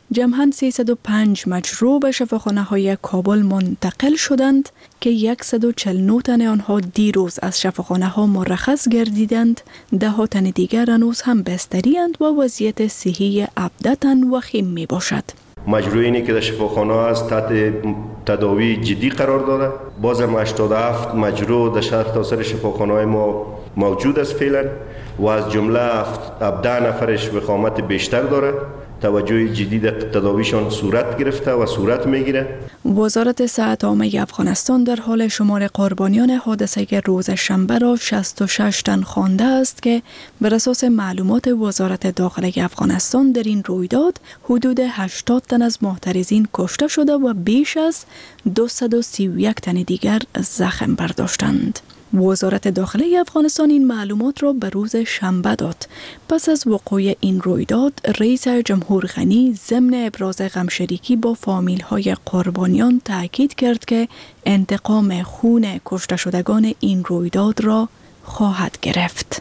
جمعاً سیصد و پنج مجروح به شفاخانه‌های کابل منتقل شدند که صد و چهل و نه تن آنها دیروز از شفاخانه‌ها مرخص گردیدند. ده ها تن دیگر هنوز هم بستری‌اند و وضعیت صحی ابدتاً وخیم می باشد. مجروحینی که در شفاخانه است تحت تداوی جدی قرار داره. بازم هشتاد و هفت مجروح در سرتاسر شفاخانه‌های ما موجود است فعلا و از جمله هفده نفرش وخامت بیشتر داره. توجه جدی در تداویشان صورت گرفته و صورت میگیره. وزارت صحت عامه افغانستان در حال شمار قربانیان حادثه روز شنبه را شصت و شش تن خوانده است که بر اساس معلومات وزارت داخله افغانستان در این رویداد حدود هشتاد تن از محترزین کشته شده و بیش از دویست و سی و یک تن دیگر زخم برداشتند. وزارت داخله افغانستان این معلومات را به روز شنبه داد. پس از وقوع این رویداد، رئیس جمهور غنی ضمن ابراز غمشریکی با فامیل‌های قربانیان تاکید کرد که انتقام خون کشته شدگان این رویداد را خواهد گرفت.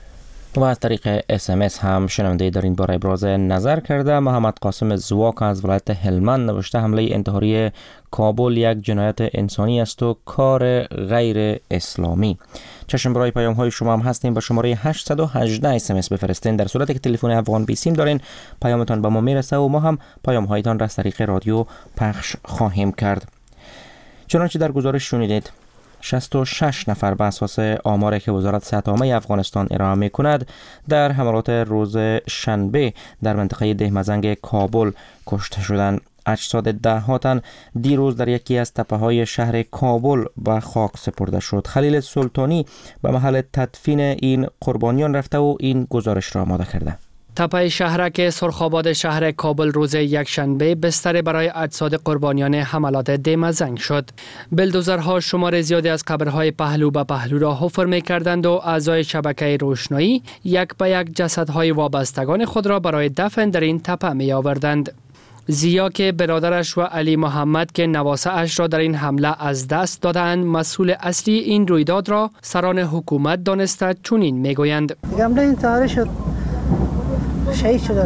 و از طریق اس ام اس هم شنونده در این باره ابراز نظر کرده. محمد قاسم زواک از ولایت هلمند نوشته حمله انتحاری کابل یک جنایت انسانی است و کار غیر اسلامی. چشم برای پیام های شما هم هستیم. با شماره هشت یک هشت اس ام اس بفرستین. در صورتی که تلفن افغان بیسیم دارین پیامتان به ما میرسه و ما هم پیام هایتان را از طریق رادیو پخش خواهیم کرد. چنانچه در گزارش شنیدید شصت و شش نفر به اساس آماری که وزارت صحت عامه افغانستان ارائه می کند در حملات روز شنبه در منطقه دهمزنگ کابل کشته شدند. اجساد ده ها تن دیروز در یکی از تپه های شهر کابل به خاک سپرده شد. خلیل سلطانی به محل تدفین این قربانیان رفته و این گزارش را آماده کرده. تپه شهرک سرخاباد شهر کابل روز یکشنبه بستر برای اجساد قربانیان حملات دهمزنگ شد. بلدوزرها شمار زیادی از قبرهای پهلو به پهلو را حفر می کردند و اعضای شبکه روشنایی یک به یک جسدهای وابستگان خود را برای دفن در این تپه می آوردند. زیا که برادرش و علی محمد که نواسه اش را در این حمله از دست دادند مسئول اصلی این رویداد را سران حکومت دانسته چنین می گویند. حمله انتحاری شد، شهید شدن.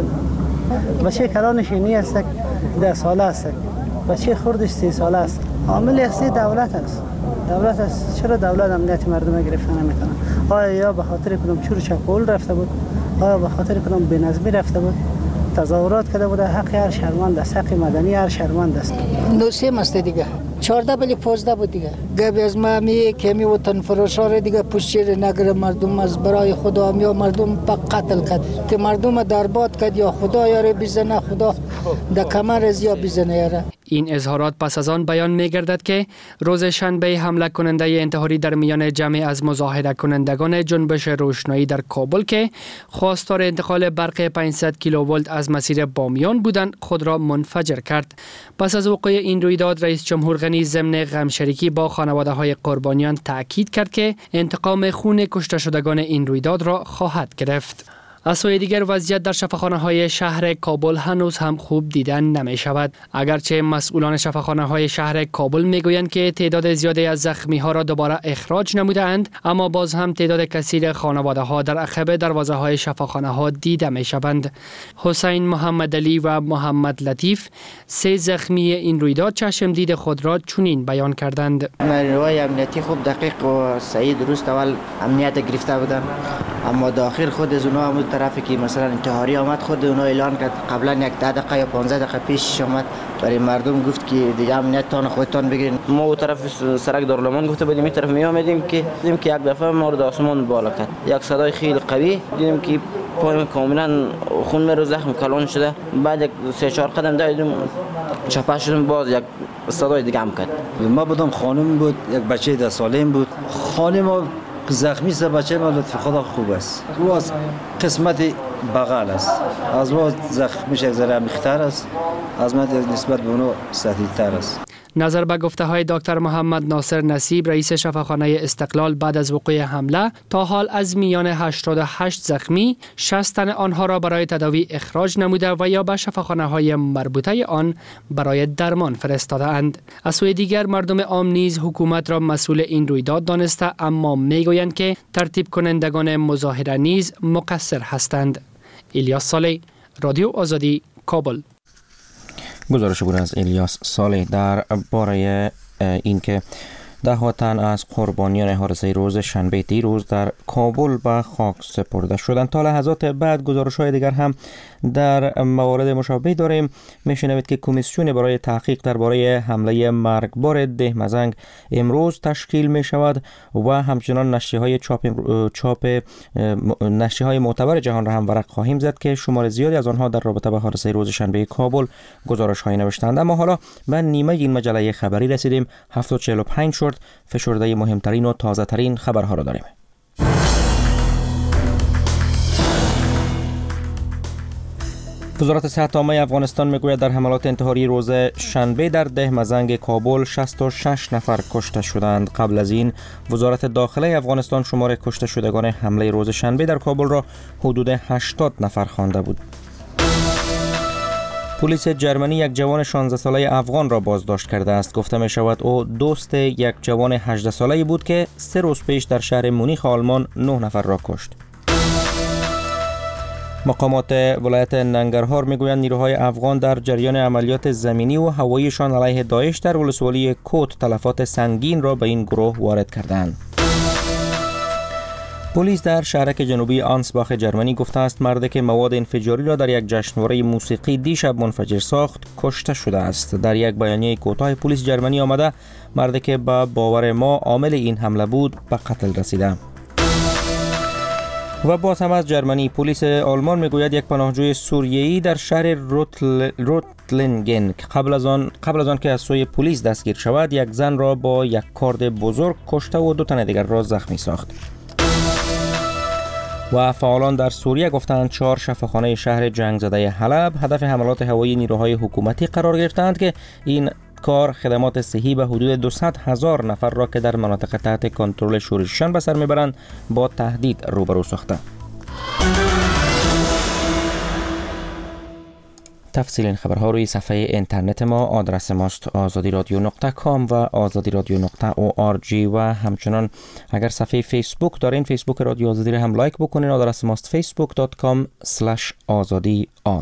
بچه کلانش اینی است، ده ساله است. بچه خوردش سی ساله است. عامل اصلی دولت است. دولت است. چرا دولت امنیت مردم گرفتن نمیکنه؟ آیا یا به خاطر کدام چور چپول رفته بود؟ آیا به خاطر کدام بنظمی رفته بود؟ تظاهرات کرده بوده. حق هر شهروند است، حق مدنی هر شهروند است. نوسیم است دیگه. چهارده بلی پانزده بود دیگه. گبی از ما می کمی وطن فروشا دیگه پشتیر نگر مردم از برای خدا یا مردم پا قتل کرد که مردم درباد کرد یا خدا یاره بزنه خدا در کمر از یا بزنه یاره. این اظهارات پس از آن بیان می گردد که روز شنبه حمله کننده انتحاری در میان جمع از مظاهره کنندگان جنبش روشنایی در کابل که خواستار انتقال برق پانصد کیلوولت از مسیر بامیان بودند خود را منفجر کرد. پس از وقوع این رویداد رئیس جمهور غنی ضمن غمشریکی با خانواده های قربانیان تاکید کرد که انتقام خون کشته شدگان این رویداد را خواهد گرفت. از سوی دیگر وضعیت در شفاخانه‌های شهر کابل هنوز هم خوب دیدن نمی شود. اگرچه مسئولان شفاخانه‌های شهر کابل میگویند که تعداد زیادی از زخمی‌ها را دوباره اخراج نموده‌اند، اما باز هم تعداد کثیر خانواده‌ها در عقب دروازه‌های شفاخانه‌ها دیده می‌شوند. حسین محمد علی و محمد لطیف سه زخمی این رویداد چشم دید خود را چنین بیان کردند. نیروهای امنیتی خوب دقیق و صحیح درست اول امنیت گرفته بودند، اما داخل خود از اونها هم طرفی که مثلا انتحاری آمد خود اونها اعلان کرد قبلا یک ده دقیقه یا پانزده دقیقه پیش آمد برای مردم گفت که دیگه امنیتتان خودتان بگیرین. ما اون طرف سرک دارالمان گفته بودیم این طرف می آمدیم که دیدیم که یک دفعه ما رو آسمان بالا کرد، یک صدای خیلی قوی، دیدیم که پای کاملا خون میره، زخم کلان شده. بعد یک سه چهار قدم دویدیم چپا شدیم، باز یک صدای دیگه هم کرد. ما بودم خانم بود، یک بچه ده ساله بود. خانم زخمی است، بچه ما لطف خدا خوب است. او از قسمت بغل است، از ما زخمش یک ذره عمیق‌تر است، از ما نسبت به اونو سطحی‌تر است. نظر به گفته های دکتر محمد ناصر نصیب رئیس شفاخانه استقلال بعد از وقوع حمله تا حال از میان هشتاد و هشت زخمی شصت تن آنها را برای تداوی اخراج نموده و یا به شفاخانه های مربوطه آن برای درمان فرستاده اند. از سوی دیگر مردم عام نیز حکومت را مسئول این رویداد دانسته، اما میگویند که ترتیب کنندگان مظاهره نیز مقصر هستند. الیاس صالح، رادیو آزادی، کابل. گزارش بود از الیاس صالح در باره اینکه ده ها تن از قربانیان حادثه روز شنبه دیروز در کابل به خاک سپرده شدند. تا لحظات بعد گزارش‌های دیگر هم در موارد مشابه داریم. میشنوید که کمیسیون برای تحقیق درباره حمله مرگبار ده مزنگ امروز تشکیل می شود و همچنان نشریه‌های چاپ چاپ نشریه‌های معتبر جهان را هم ورق خواهیم زد که شمار زیادی از آنها در رابطه با حادثه روز شنبه کابل گزارش‌هایی نوشتند. اما حالا به نیمه این مجله خبری رسیدیم. هفت و چهل و پنج شد. فشرده مهمترین و تازه ترین خبرها را داریم. وزارت صحت عامه افغانستان میگوید در حملات انتحاری روز شنبه در ده مزنگ کابل شصت و شش نفر کشته شدند. قبل از این وزارت داخله افغانستان شمار کشته شدگان حمله روز شنبه در کابل را حدود هشتاد نفر خوانده بود. پلیس جرمنی یک جوان شانزده ساله افغان را بازداشت کرده است. گفته می شود او دوست یک جوان هجده ساله بود که سه روز پیش در شهر مونیخ آلمان نه نفر را کشت. مقامات ولایت ننگرهار میگویند نیروهای افغان در جریان عملیات زمینی و هواییشان علیه داعش در ولسوالی کوت تلفات سنگین را به این گروه وارد کردند. پلیس در شهرک جنوبی آنسباخ جرمنی گفته است مردی که مواد انفجاری را در یک جشنواره موسیقی دیشب منفجر ساخت کشته شده است. در یک بیانیه کوتاه پلیس جرمنی آمده مردی که به باور ما عامل این حمله بود به قتل رسیده. و باز هم از جرمنی پلیس آلمان میگوید یک پناهجوی سوریه‌ای در شهر روتل... روتلنگن قبل از آن قبل از آن که از سوی پلیس دستگیر شود یک زن را با یک کارد بزرگ کشته و دو تن دیگر را زخمی ساخت. و فعالان در سوریه گفتند چهار شفاخانه شهر جنگ زده حلب هدف حملات هوایی نیروهای حکومتی قرار گرفتند که این کار خدمات صحی به حدود دویست هزار نفر را که در مناطق تحت کنترل شورشیان به سر میبرند با تهدید روبرو ساخته. تفصیل این خبرها روی صفحه اینترنت ما آدرس ماست آزادی رادیو نقطه کام و آزادی رادیو نقطه او آر جی و همچنان اگر صفحه فیسبوک دارین فیسبوک رادیو آزادی را هم لایک بکنین. آدرس ماست فیسبوک دات کام اسلش آزادی آر.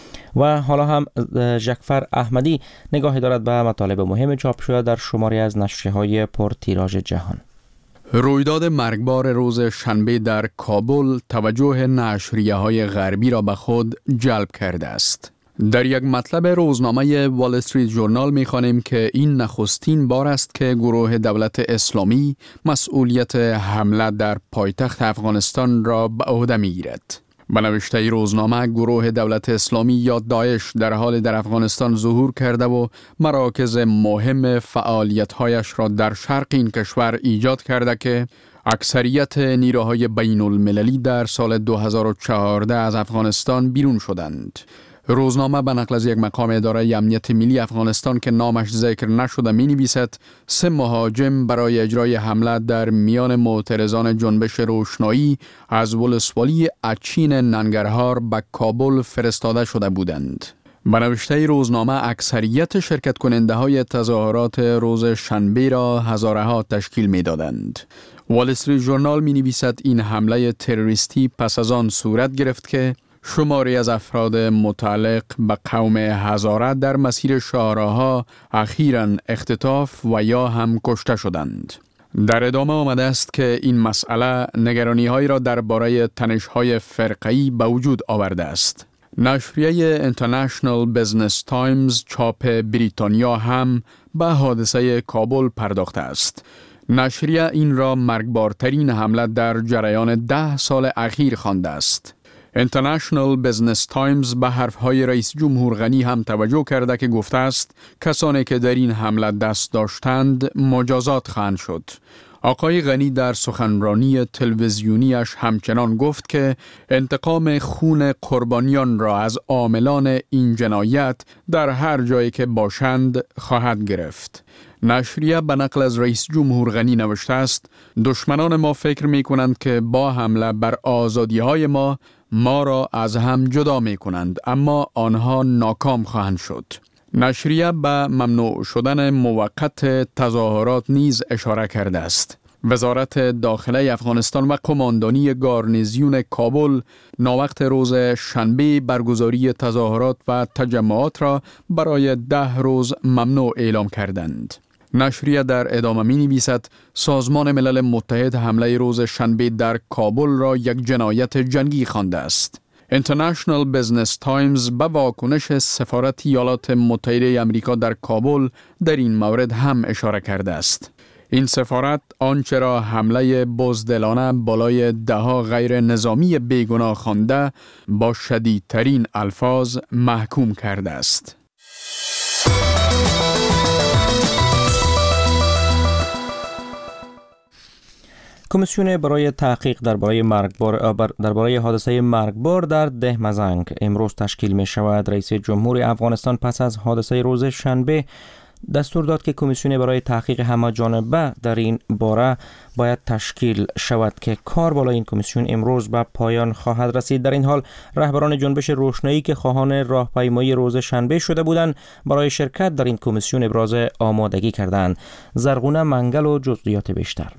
و حالا هم ژکفر احمدی نگاهی دارد به مطالب مهم چاپ شده در شماری از نشریه‌های پرتیراژ جهان. رویداد مرگبار روز شنبه در کابل توجه نشریه‌های غربی را به خود جلب کرده است. در یک مطلب روزنامه وال استریت ژورنال می‌خوانیم که این نخستین بار است که گروه دولت اسلامی مسئولیت حمله در پایتخت افغانستان را به عهده می‌گیرد. به نوشته روزنامه گروه دولت اسلامی یا داعش در حال در افغانستان ظهور کرده و مراکز مهم فعالیت‌هایش را در شرق این کشور ایجاد کرده که اکثریت نیروهای بین المللی در سال دو هزار و چهارده از افغانستان بیرون شدند. روزنامه به نقل از یک مقام اداره امنیت ملی افغانستان که نامش ذکر نشده می نویسد سه مهاجم برای اجرای حمله در میان معترضان جنبش روشنایی از ولسوالی اچین ننگرهار به کابل فرستاده شده بودند. به نوشته روزنامه اکثریت شرکت کننده های تظاهرات روز شنبه را هزارها تشکیل می دادند. وال استریت ژورنال می نویسد این حمله تروریستی پس از آن صورت گرفت که شماری از افراد متعلق به قوم هزاره در مسیر شاهراها اخیراً اختطاف و یا هم کشته شدند. در ادامه آمده است که این مسئله نگرانی‌هایی را درباره تنش‌های فرقه‌ای به وجود آورده است. نشریه اینترنشنال بزنس تایمز چاپ بریتانیا هم به حادثه کابل پرداخته است. نشریه این را مرگبارترین حمله در جریان ده سال اخیر خوانده است. اینترنشنال بزنس تایمز به حرفهای رئیس جمهور غنی هم توجه کرده که گفته است کسانی که در این حمله دست داشتند مجازات خواهند شد. آقای غنی در سخنرانی تلویزیونیش همچنان گفت که انتقام خون قربانیان را از عاملان این جنایت در هر جایی که باشند خواهد گرفت. نشریه به نقل از رئیس جمهور غنی نوشته است دشمنان ما فکر می کنند که با حمله بر آزادی های ما ما را از هم جدا می کنند اما آنها ناکام خواهند شد. نشریه به ممنوع شدن موقت تظاهرات نیز اشاره کرده است. وزارت داخله افغانستان و قماندانی گارنیزیون کابل ناوقت روز شنبه برگزاری تظاهرات و تجمعات را برای ده روز ممنوع اعلام کردند. نشریه در ادامه می نویسد سازمان ملل متحد حمله روز شنبه در کابل را یک جنایت جنگی خوانده است. International Business Times به واکنش سفارت ایالات متحده آمریکا در کابل در این مورد هم اشاره کرده است. این سفارت آنچه را حمله بزدلانه بالای دهها غیر نظامی بیگناه خوانده با شدیدترین الفاظ محکوم کرده است. کمیسیون برای تحقیق درباره مرگبار درباره حادثه مرگبار در دهمزنگ امروز تشکیل می شود. رئیس جمهور افغانستان پس از حادثه روز شنبه دستور داد که کمیسیون برای تحقیق همه‌جانبه در این باره باید تشکیل شود که کار بالای این کمیسیون امروز به پایان خواهد رسید. در این حال رهبران جنبش روشنایی که خواهان راهپیمایی روز شنبه شده بودند برای شرکت در این کمیسیون ابراز آمادگی کردند. زرغونه منگل و جزئیات بیشتر.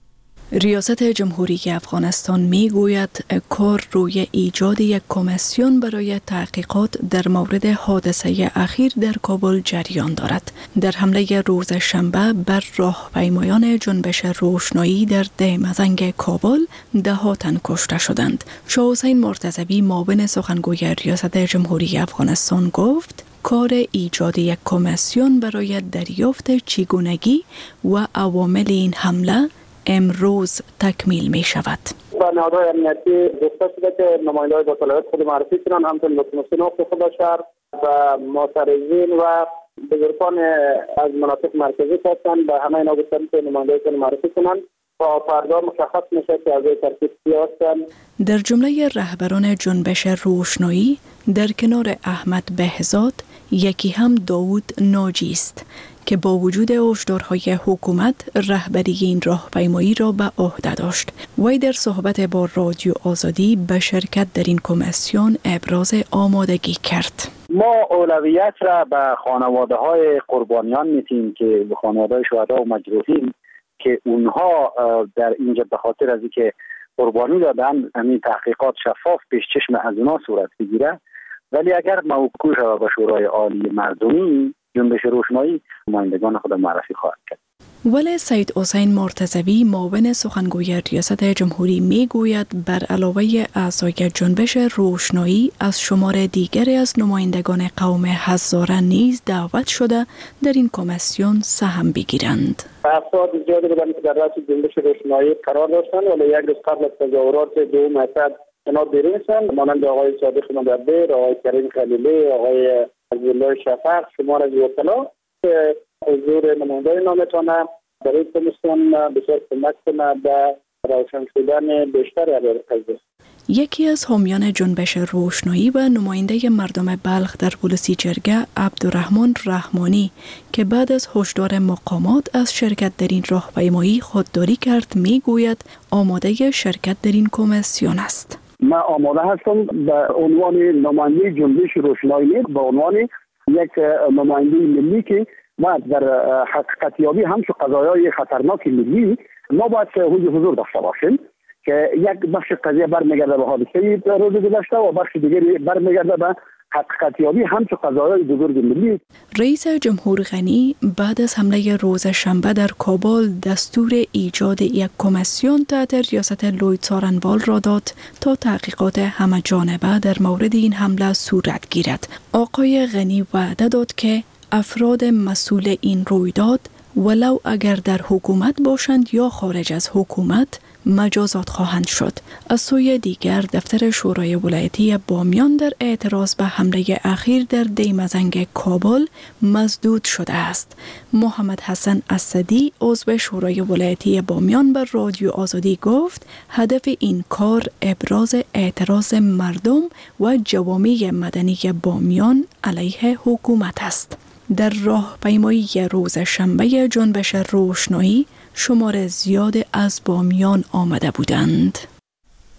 ریاست جمهوری افغانستان می گوید کار روی ایجاد یک کمیسیون برای تحقیقات در مورد حادثه اخیر در کابل جریان دارد. در حمله روز شنبه بر راهپیمایان جنبش روشنایی در دهمزنگ کابل ده ها تن کشته شدند. شاه حسین مرتضوی معاون سخنگوی ریاست جمهوری افغانستان گفت کار ایجاد یک کمیسیون برای دریافت چگونگی و عوامل این حمله امروز تکمیل می شود. با نهادهای امنیتی گفته شده که نماینده‌های با صلاحیت خود معرفی کنند، همچنین مسئولین حقوق خود شهر و معترضین و بزرگان از مناطق مرکزی هستند. به همه اینا گفتن که نماینده‌های خود معرفی کنند تا فردا مشخص میشه که اعضای ترکیب کیا هستند. در جمله رهبران جنبش روشنایی در کنار احمد بهزاد یکی هم داوود ناجی است که با وجود هشدارهای حکومت رهبری این راهپیمایی را به عهده داشت. وی در صحبت با رادیو آزادی به شرکت در این کمیسیون ابراز آمادگی کرد. ما اولویت را به خانواده های قربانیان میتیم که به خانواده های شهدا و مجروحین که اونها در اینجا به خاطر از اینکه قربانی دادن همین تحقیقات شفاف پیش چشم از اونها صورت بگیره، ولی اگر موکول شود به شورای عالی مردمی جنبش روشنایی نمایندگان خود معرفی خواهد کرد. ولی سید حسین مرتضوی معاون سخنگوی ریاست جمهوری می گوید بر علاوه اعضای جنبش روشنایی از شمار دیگری از نمایندگان قوم هزاره نیز دعوت شده در این کمیسیون سهم بگیرند. افراد زیادی بودند که در رأس جنبش روشنایی قرار داشتند ولی یک روز قبل از تظاهرات دوم اسد اینا بیرون شدند، مانند آقای صادق مدبر، آقای کریم خلیلی، آقای عبدالله شفق، شمار از وکلا که حضور نمایندگان نامتانه در این کمیسیون بسیار کمک کنه به روشن شدن بیشتر عدد قضیه. یکی از حامیان جنبش روشنایی و نماینده مردم بلخ در پلیسی جرگه عبدالرحمن رحمانی که بعد از هشدار مقامات از شرکت در این راهپیمایی خودداری کرد میگوید آماده شرکت در این کمیسیون است. من آماده هستم به عنوان نماینده جنبش روشنایی، به عنوان یک نماینده ملی که ما در حقیقتیابی همچون قضایای خطرناک ملی ما باید حضور داشته باشیم که یک بخش قضیه برمیگرده به حادثه روز گذشته و بخش دیگری برمیگرده به حقیقتیابی همچون قضایای بزرگ ملی. رئیس جمهور غنی بعد از حمله روز شنبه در کابل دستور ایجاد یک کمیسیون تحت ریاست لوید سارنوال را داد تا تحقیقات همه جانبه در مورد این حمله صورت گیرد. آقای غنی وعده داد که افراد مسئول این رویداد ولو اگر در حکومت باشند یا خارج از حکومت مجازات خواهند شد. از سوی دیگر دفتر شورای ولایتی بامیان در اعتراض به حمله اخیر در دهمزنگ کابل مسدود شده است. محمد حسن اسدی عضو شورای ولایتی بامیان به رادیو آزادی گفت هدف این کار ابراز اعتراض مردم و جوامع مدنی بامیان علیه حکومت است. در راهپیمایی روز شنبه جنبش روشنایی شمار زیاد از بامیان آمده بودند.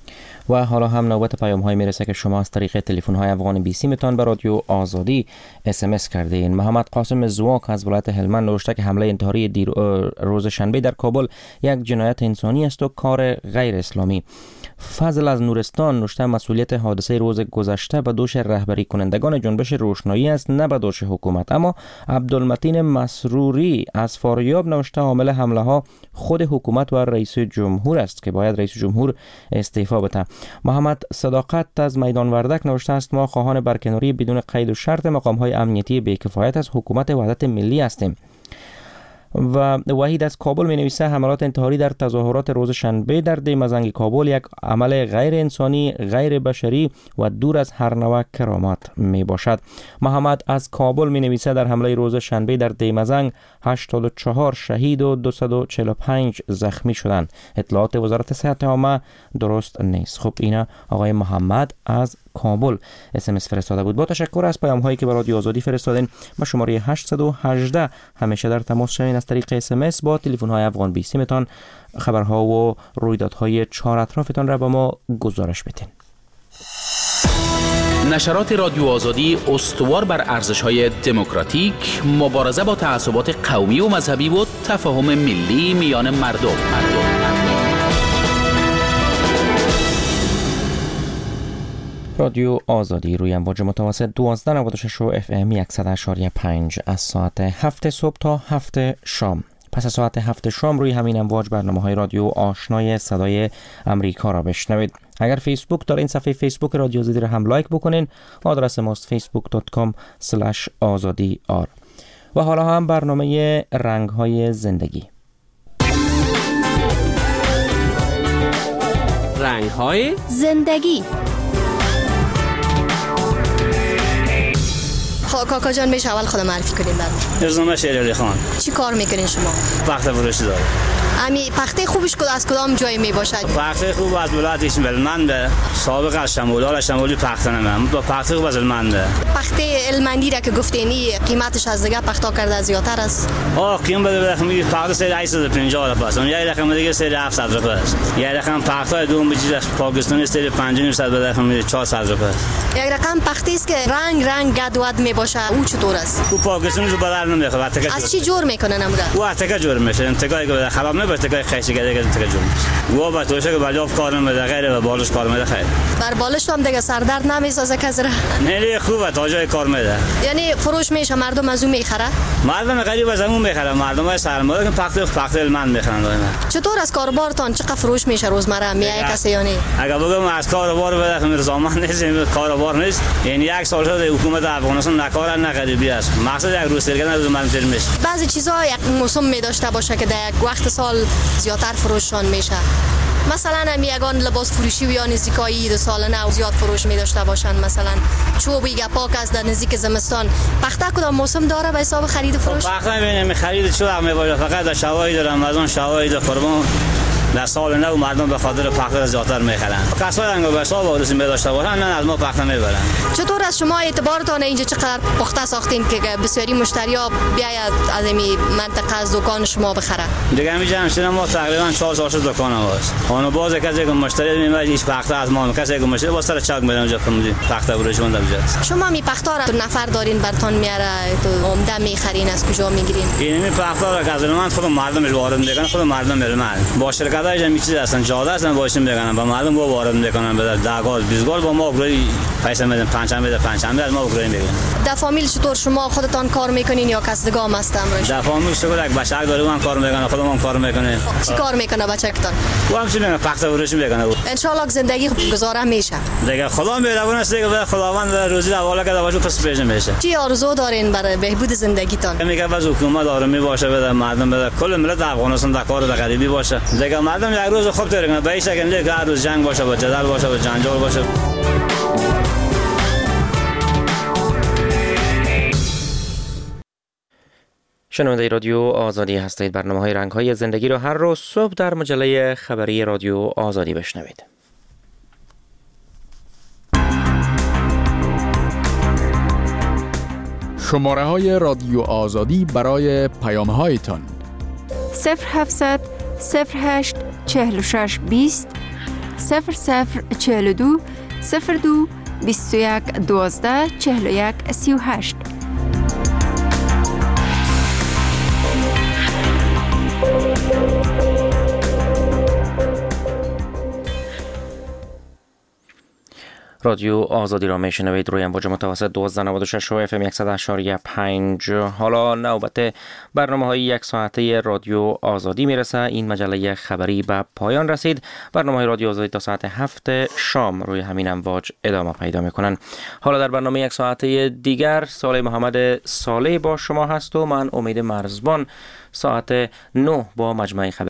و حالا هم نوبت پیام های میرسه که شما از طریق تلفن های افغان بیست متان به رادیو آزادی اس ام اس کردین. محمد قاسم زواک از ولایت هلمند نوشته که حمله انتحاری دیر روز شنبه در کابل یک جنایت انسانی است و کار غیر اسلامی. فضل از نورستان نوشته مسئولیت حادثه روز گذشته به دوش رهبری کنندگان جنبش روشنایی است، نه به دوش حکومت. اما عبدالمتین مسروری از فاریاب نوشته عامل حمله ها خود حکومت و رئیس جمهور است که باید رئیس جمهور استعفا بده. محمد صداقت از میدان وردک نوشته است ما خواهان برکناری بدون قید و شرط مقام های امنیتی بی‌کفایت از حکومت وحدت ملی هستیم. و وحید از کابل می نویسه حملات انتحاری در تظاهرات روز شنبه در دیمزنگ کابل یک عمل غیر انسانی، غیر بشری و دور از هر نوع کرامت می باشد. محمد از کابل می نویسه در حمله روز شنبه در دیمزنگ هشتاد و چهار شهید و دویست و چهل و پنج زخمی شدند. اطلاعات وزارت صحت عامه درست نیست. خب اینا آقای محمد از کابل اس ام اس فرستاده بود. با تشکر از پیام هایی که برای رادیو آزادی فرستادین. با شماره هشت یک هشت همیشه در تماس شوین از طریق اس ام اس با تلفن های افغان بیست متان خبرها و رویدادهای چهار اطرافتان را با ما گزارش بدین. نشرات رادیو آزادی استوار بر ارزش‌های دموکراتیک، مبارزه با تعصبات قومی و مذهبی و تفاهم ملی میان مردم. رادیو آزادی روی امواج متوسط دوازده نود و شش اف ام صد و شش و پنج از ساعت هفت صبح تا هفت شام. پس از ساعت هفت شام روی همین امواج برنامه‌های رادیو آشنای صدای امریکا را بشنوید. اگر فیسبوک دارین صفحه فیسبوک رادیو آزادی را هم لایک بکنین. آدرس ماست فیسبوک دات کام اسلش آزادی آر. و حالا هم برنامه رنگ‌های زندگی. رنگ‌های زندگی. کاکا جان میشه اول خودم معرفی کنیم بعد. روزنامه شهریاری خان. چی کار میکنین شما؟ پخته فروشی دارم. امی پخته خوبش کد از کدام جای می باشد؟ پخته خوب از ولایت هلمند، سابق از شمال شمالی پخته نمیم. با پخته خوب از هلمند. پخته هلمندی را که گفتینی قیمتش از دیگه پختا کرده زیادتر است. آه قیمت بده بخمی پخته سر هشتصد و پنجاه روپیه است. اون یه رقم دیگه سر هفتصد روپیه است. یه رقم پخته دوم بچی پاکستانی سر پنج و نیم صد بده بخمی چهارصد روپیه است. یک رقم پخته است که رنگ رنگ گدود می باشه. او چطور است؟ او پاکستانی رو بدل نمیخواد. از چی جور میکنن امروز؟ او اتکا جور میشه. انتقای که خراب نمیشه. اتکای خیسی که دیگه اتکا جور میشه. او با توشه که بالا کار نمیده غیر و بالش کار میده خیر. بر بالش هم دیگه سردرد نمیسازه کسره. نه نه خوبه تا جای کار میده. یعنی فروش میشه مردم از اون میخره؟ مردم غریب از اون میخره. مردم های سرمایه که پخته پخته من میخرن دائما. چطور از کاربارتان چقدر فروش میشه روزمره میای کسی یعنی؟ اگر بگم از کاربار بده مرزامان نیست کاربار نیست. یعنی یک سال شده حکومت افغانستان نکار نه غریبی است. مقصد یک روز سرگرد از من میشه. بعضی چیزا یک موسم می داشته باشه که در یک وقت سال زیادتر فروششان میشه. مثلا هم یگان لباس فروشی و یا نزدیکای دو سال نه زیاد فروش می داشته باشن. مثلا چوبی گپاک از در نزدیک زمستان پخته کدام موسم داره به حساب خرید و فروش؟ پخته ببینیم خرید چه وقت می باشه. فقط در شواهد رمضان شواهد قربان در سال نو مردم به خاطر پخته زیادتر میخرن. کسایی انگار به حساب آرزو می داشته باشن نه از ما پخته میبرن. چطور از شما اعتبارتان اینجا چقدر پخته ساختین که بسیاری مشتریا بیاید از این منطقه از دکان شما بخره؟ دیگه همینجا همشون ما تقریبا چهار سال شد دکان ماست. اون باز کسی که مشتری میاد هیچ پخته از ما کسی که مشتری با سر چاک میاد اونجا کمودی پخته بروش مونده بجاست. شما می پخته را نفر دارین برتون میاره تو عمده میخرین از کجا میگیرین؟ این می پخته را که از من خود مردم وارد میکنن خود مردم میرن با شرکتای جمعی چیز هستن جاده هستن باشیم میگن با مردم با وارد میکنن به داغال بیزگال با ما گروی پیسه میدن پنجشنبه ده پنجشنبه از ما گروی میگن. در فامیل چطور شما خودتان کار میکنین یا کس دیگه هم هست امروز؟ در فامیل شغل یک بچه داره اون کار میکنه خودمون کار میکنه. چی کار میکنه بچه‌تان؟ او هم چی میگن پخته فروشی میکنه. ان شاء الله زندگی گزاره میشه. دیگه خدا میرونه است دیگه خداوند روزی حواله کرده باشه پس پیش میشه. چی آرزو دارین برای بهبود زندگیتان؟ میگه باز حکومت آرامی باشه بده مردم بده کل ملت افغانستان در کار در غریبی باشه. دیگه مردم یک روز خوب داره به ایش اگه هر روز جنگ باشه و جدل باشه و جنجال باشه. شنونده رادیو آزادی هستید. برنامه‌های رنگ‌های زندگی را هر روز صبح در مجله خبری رادیو آزادی بشنوید. شماره های رادیو آزادی برای پیام هایتان صفر هفتصد صفر هشت چهل و شش بیست صفر صفر چهل و دو صفر دو بیست و یک دوازده چهل و یک سی و هشت. رادیو آزادی را میشنوید روی امواج متوسط دوازده نود و شش و اف ام صد و شش و پنج. حالا نوبت برنامه های یک ساعته رادیو آزادی میرسه. این مجله خبری به پایان رسید. برنامه های رادیو آزادی تا ساعت هفت شام روی همین امواج ادامه پیدا میکنن. حالا در برنامه یک ساعته دیگر صالح محمد صالح با شما هست و من امید مرزبان ساعت نه با مجمع خبری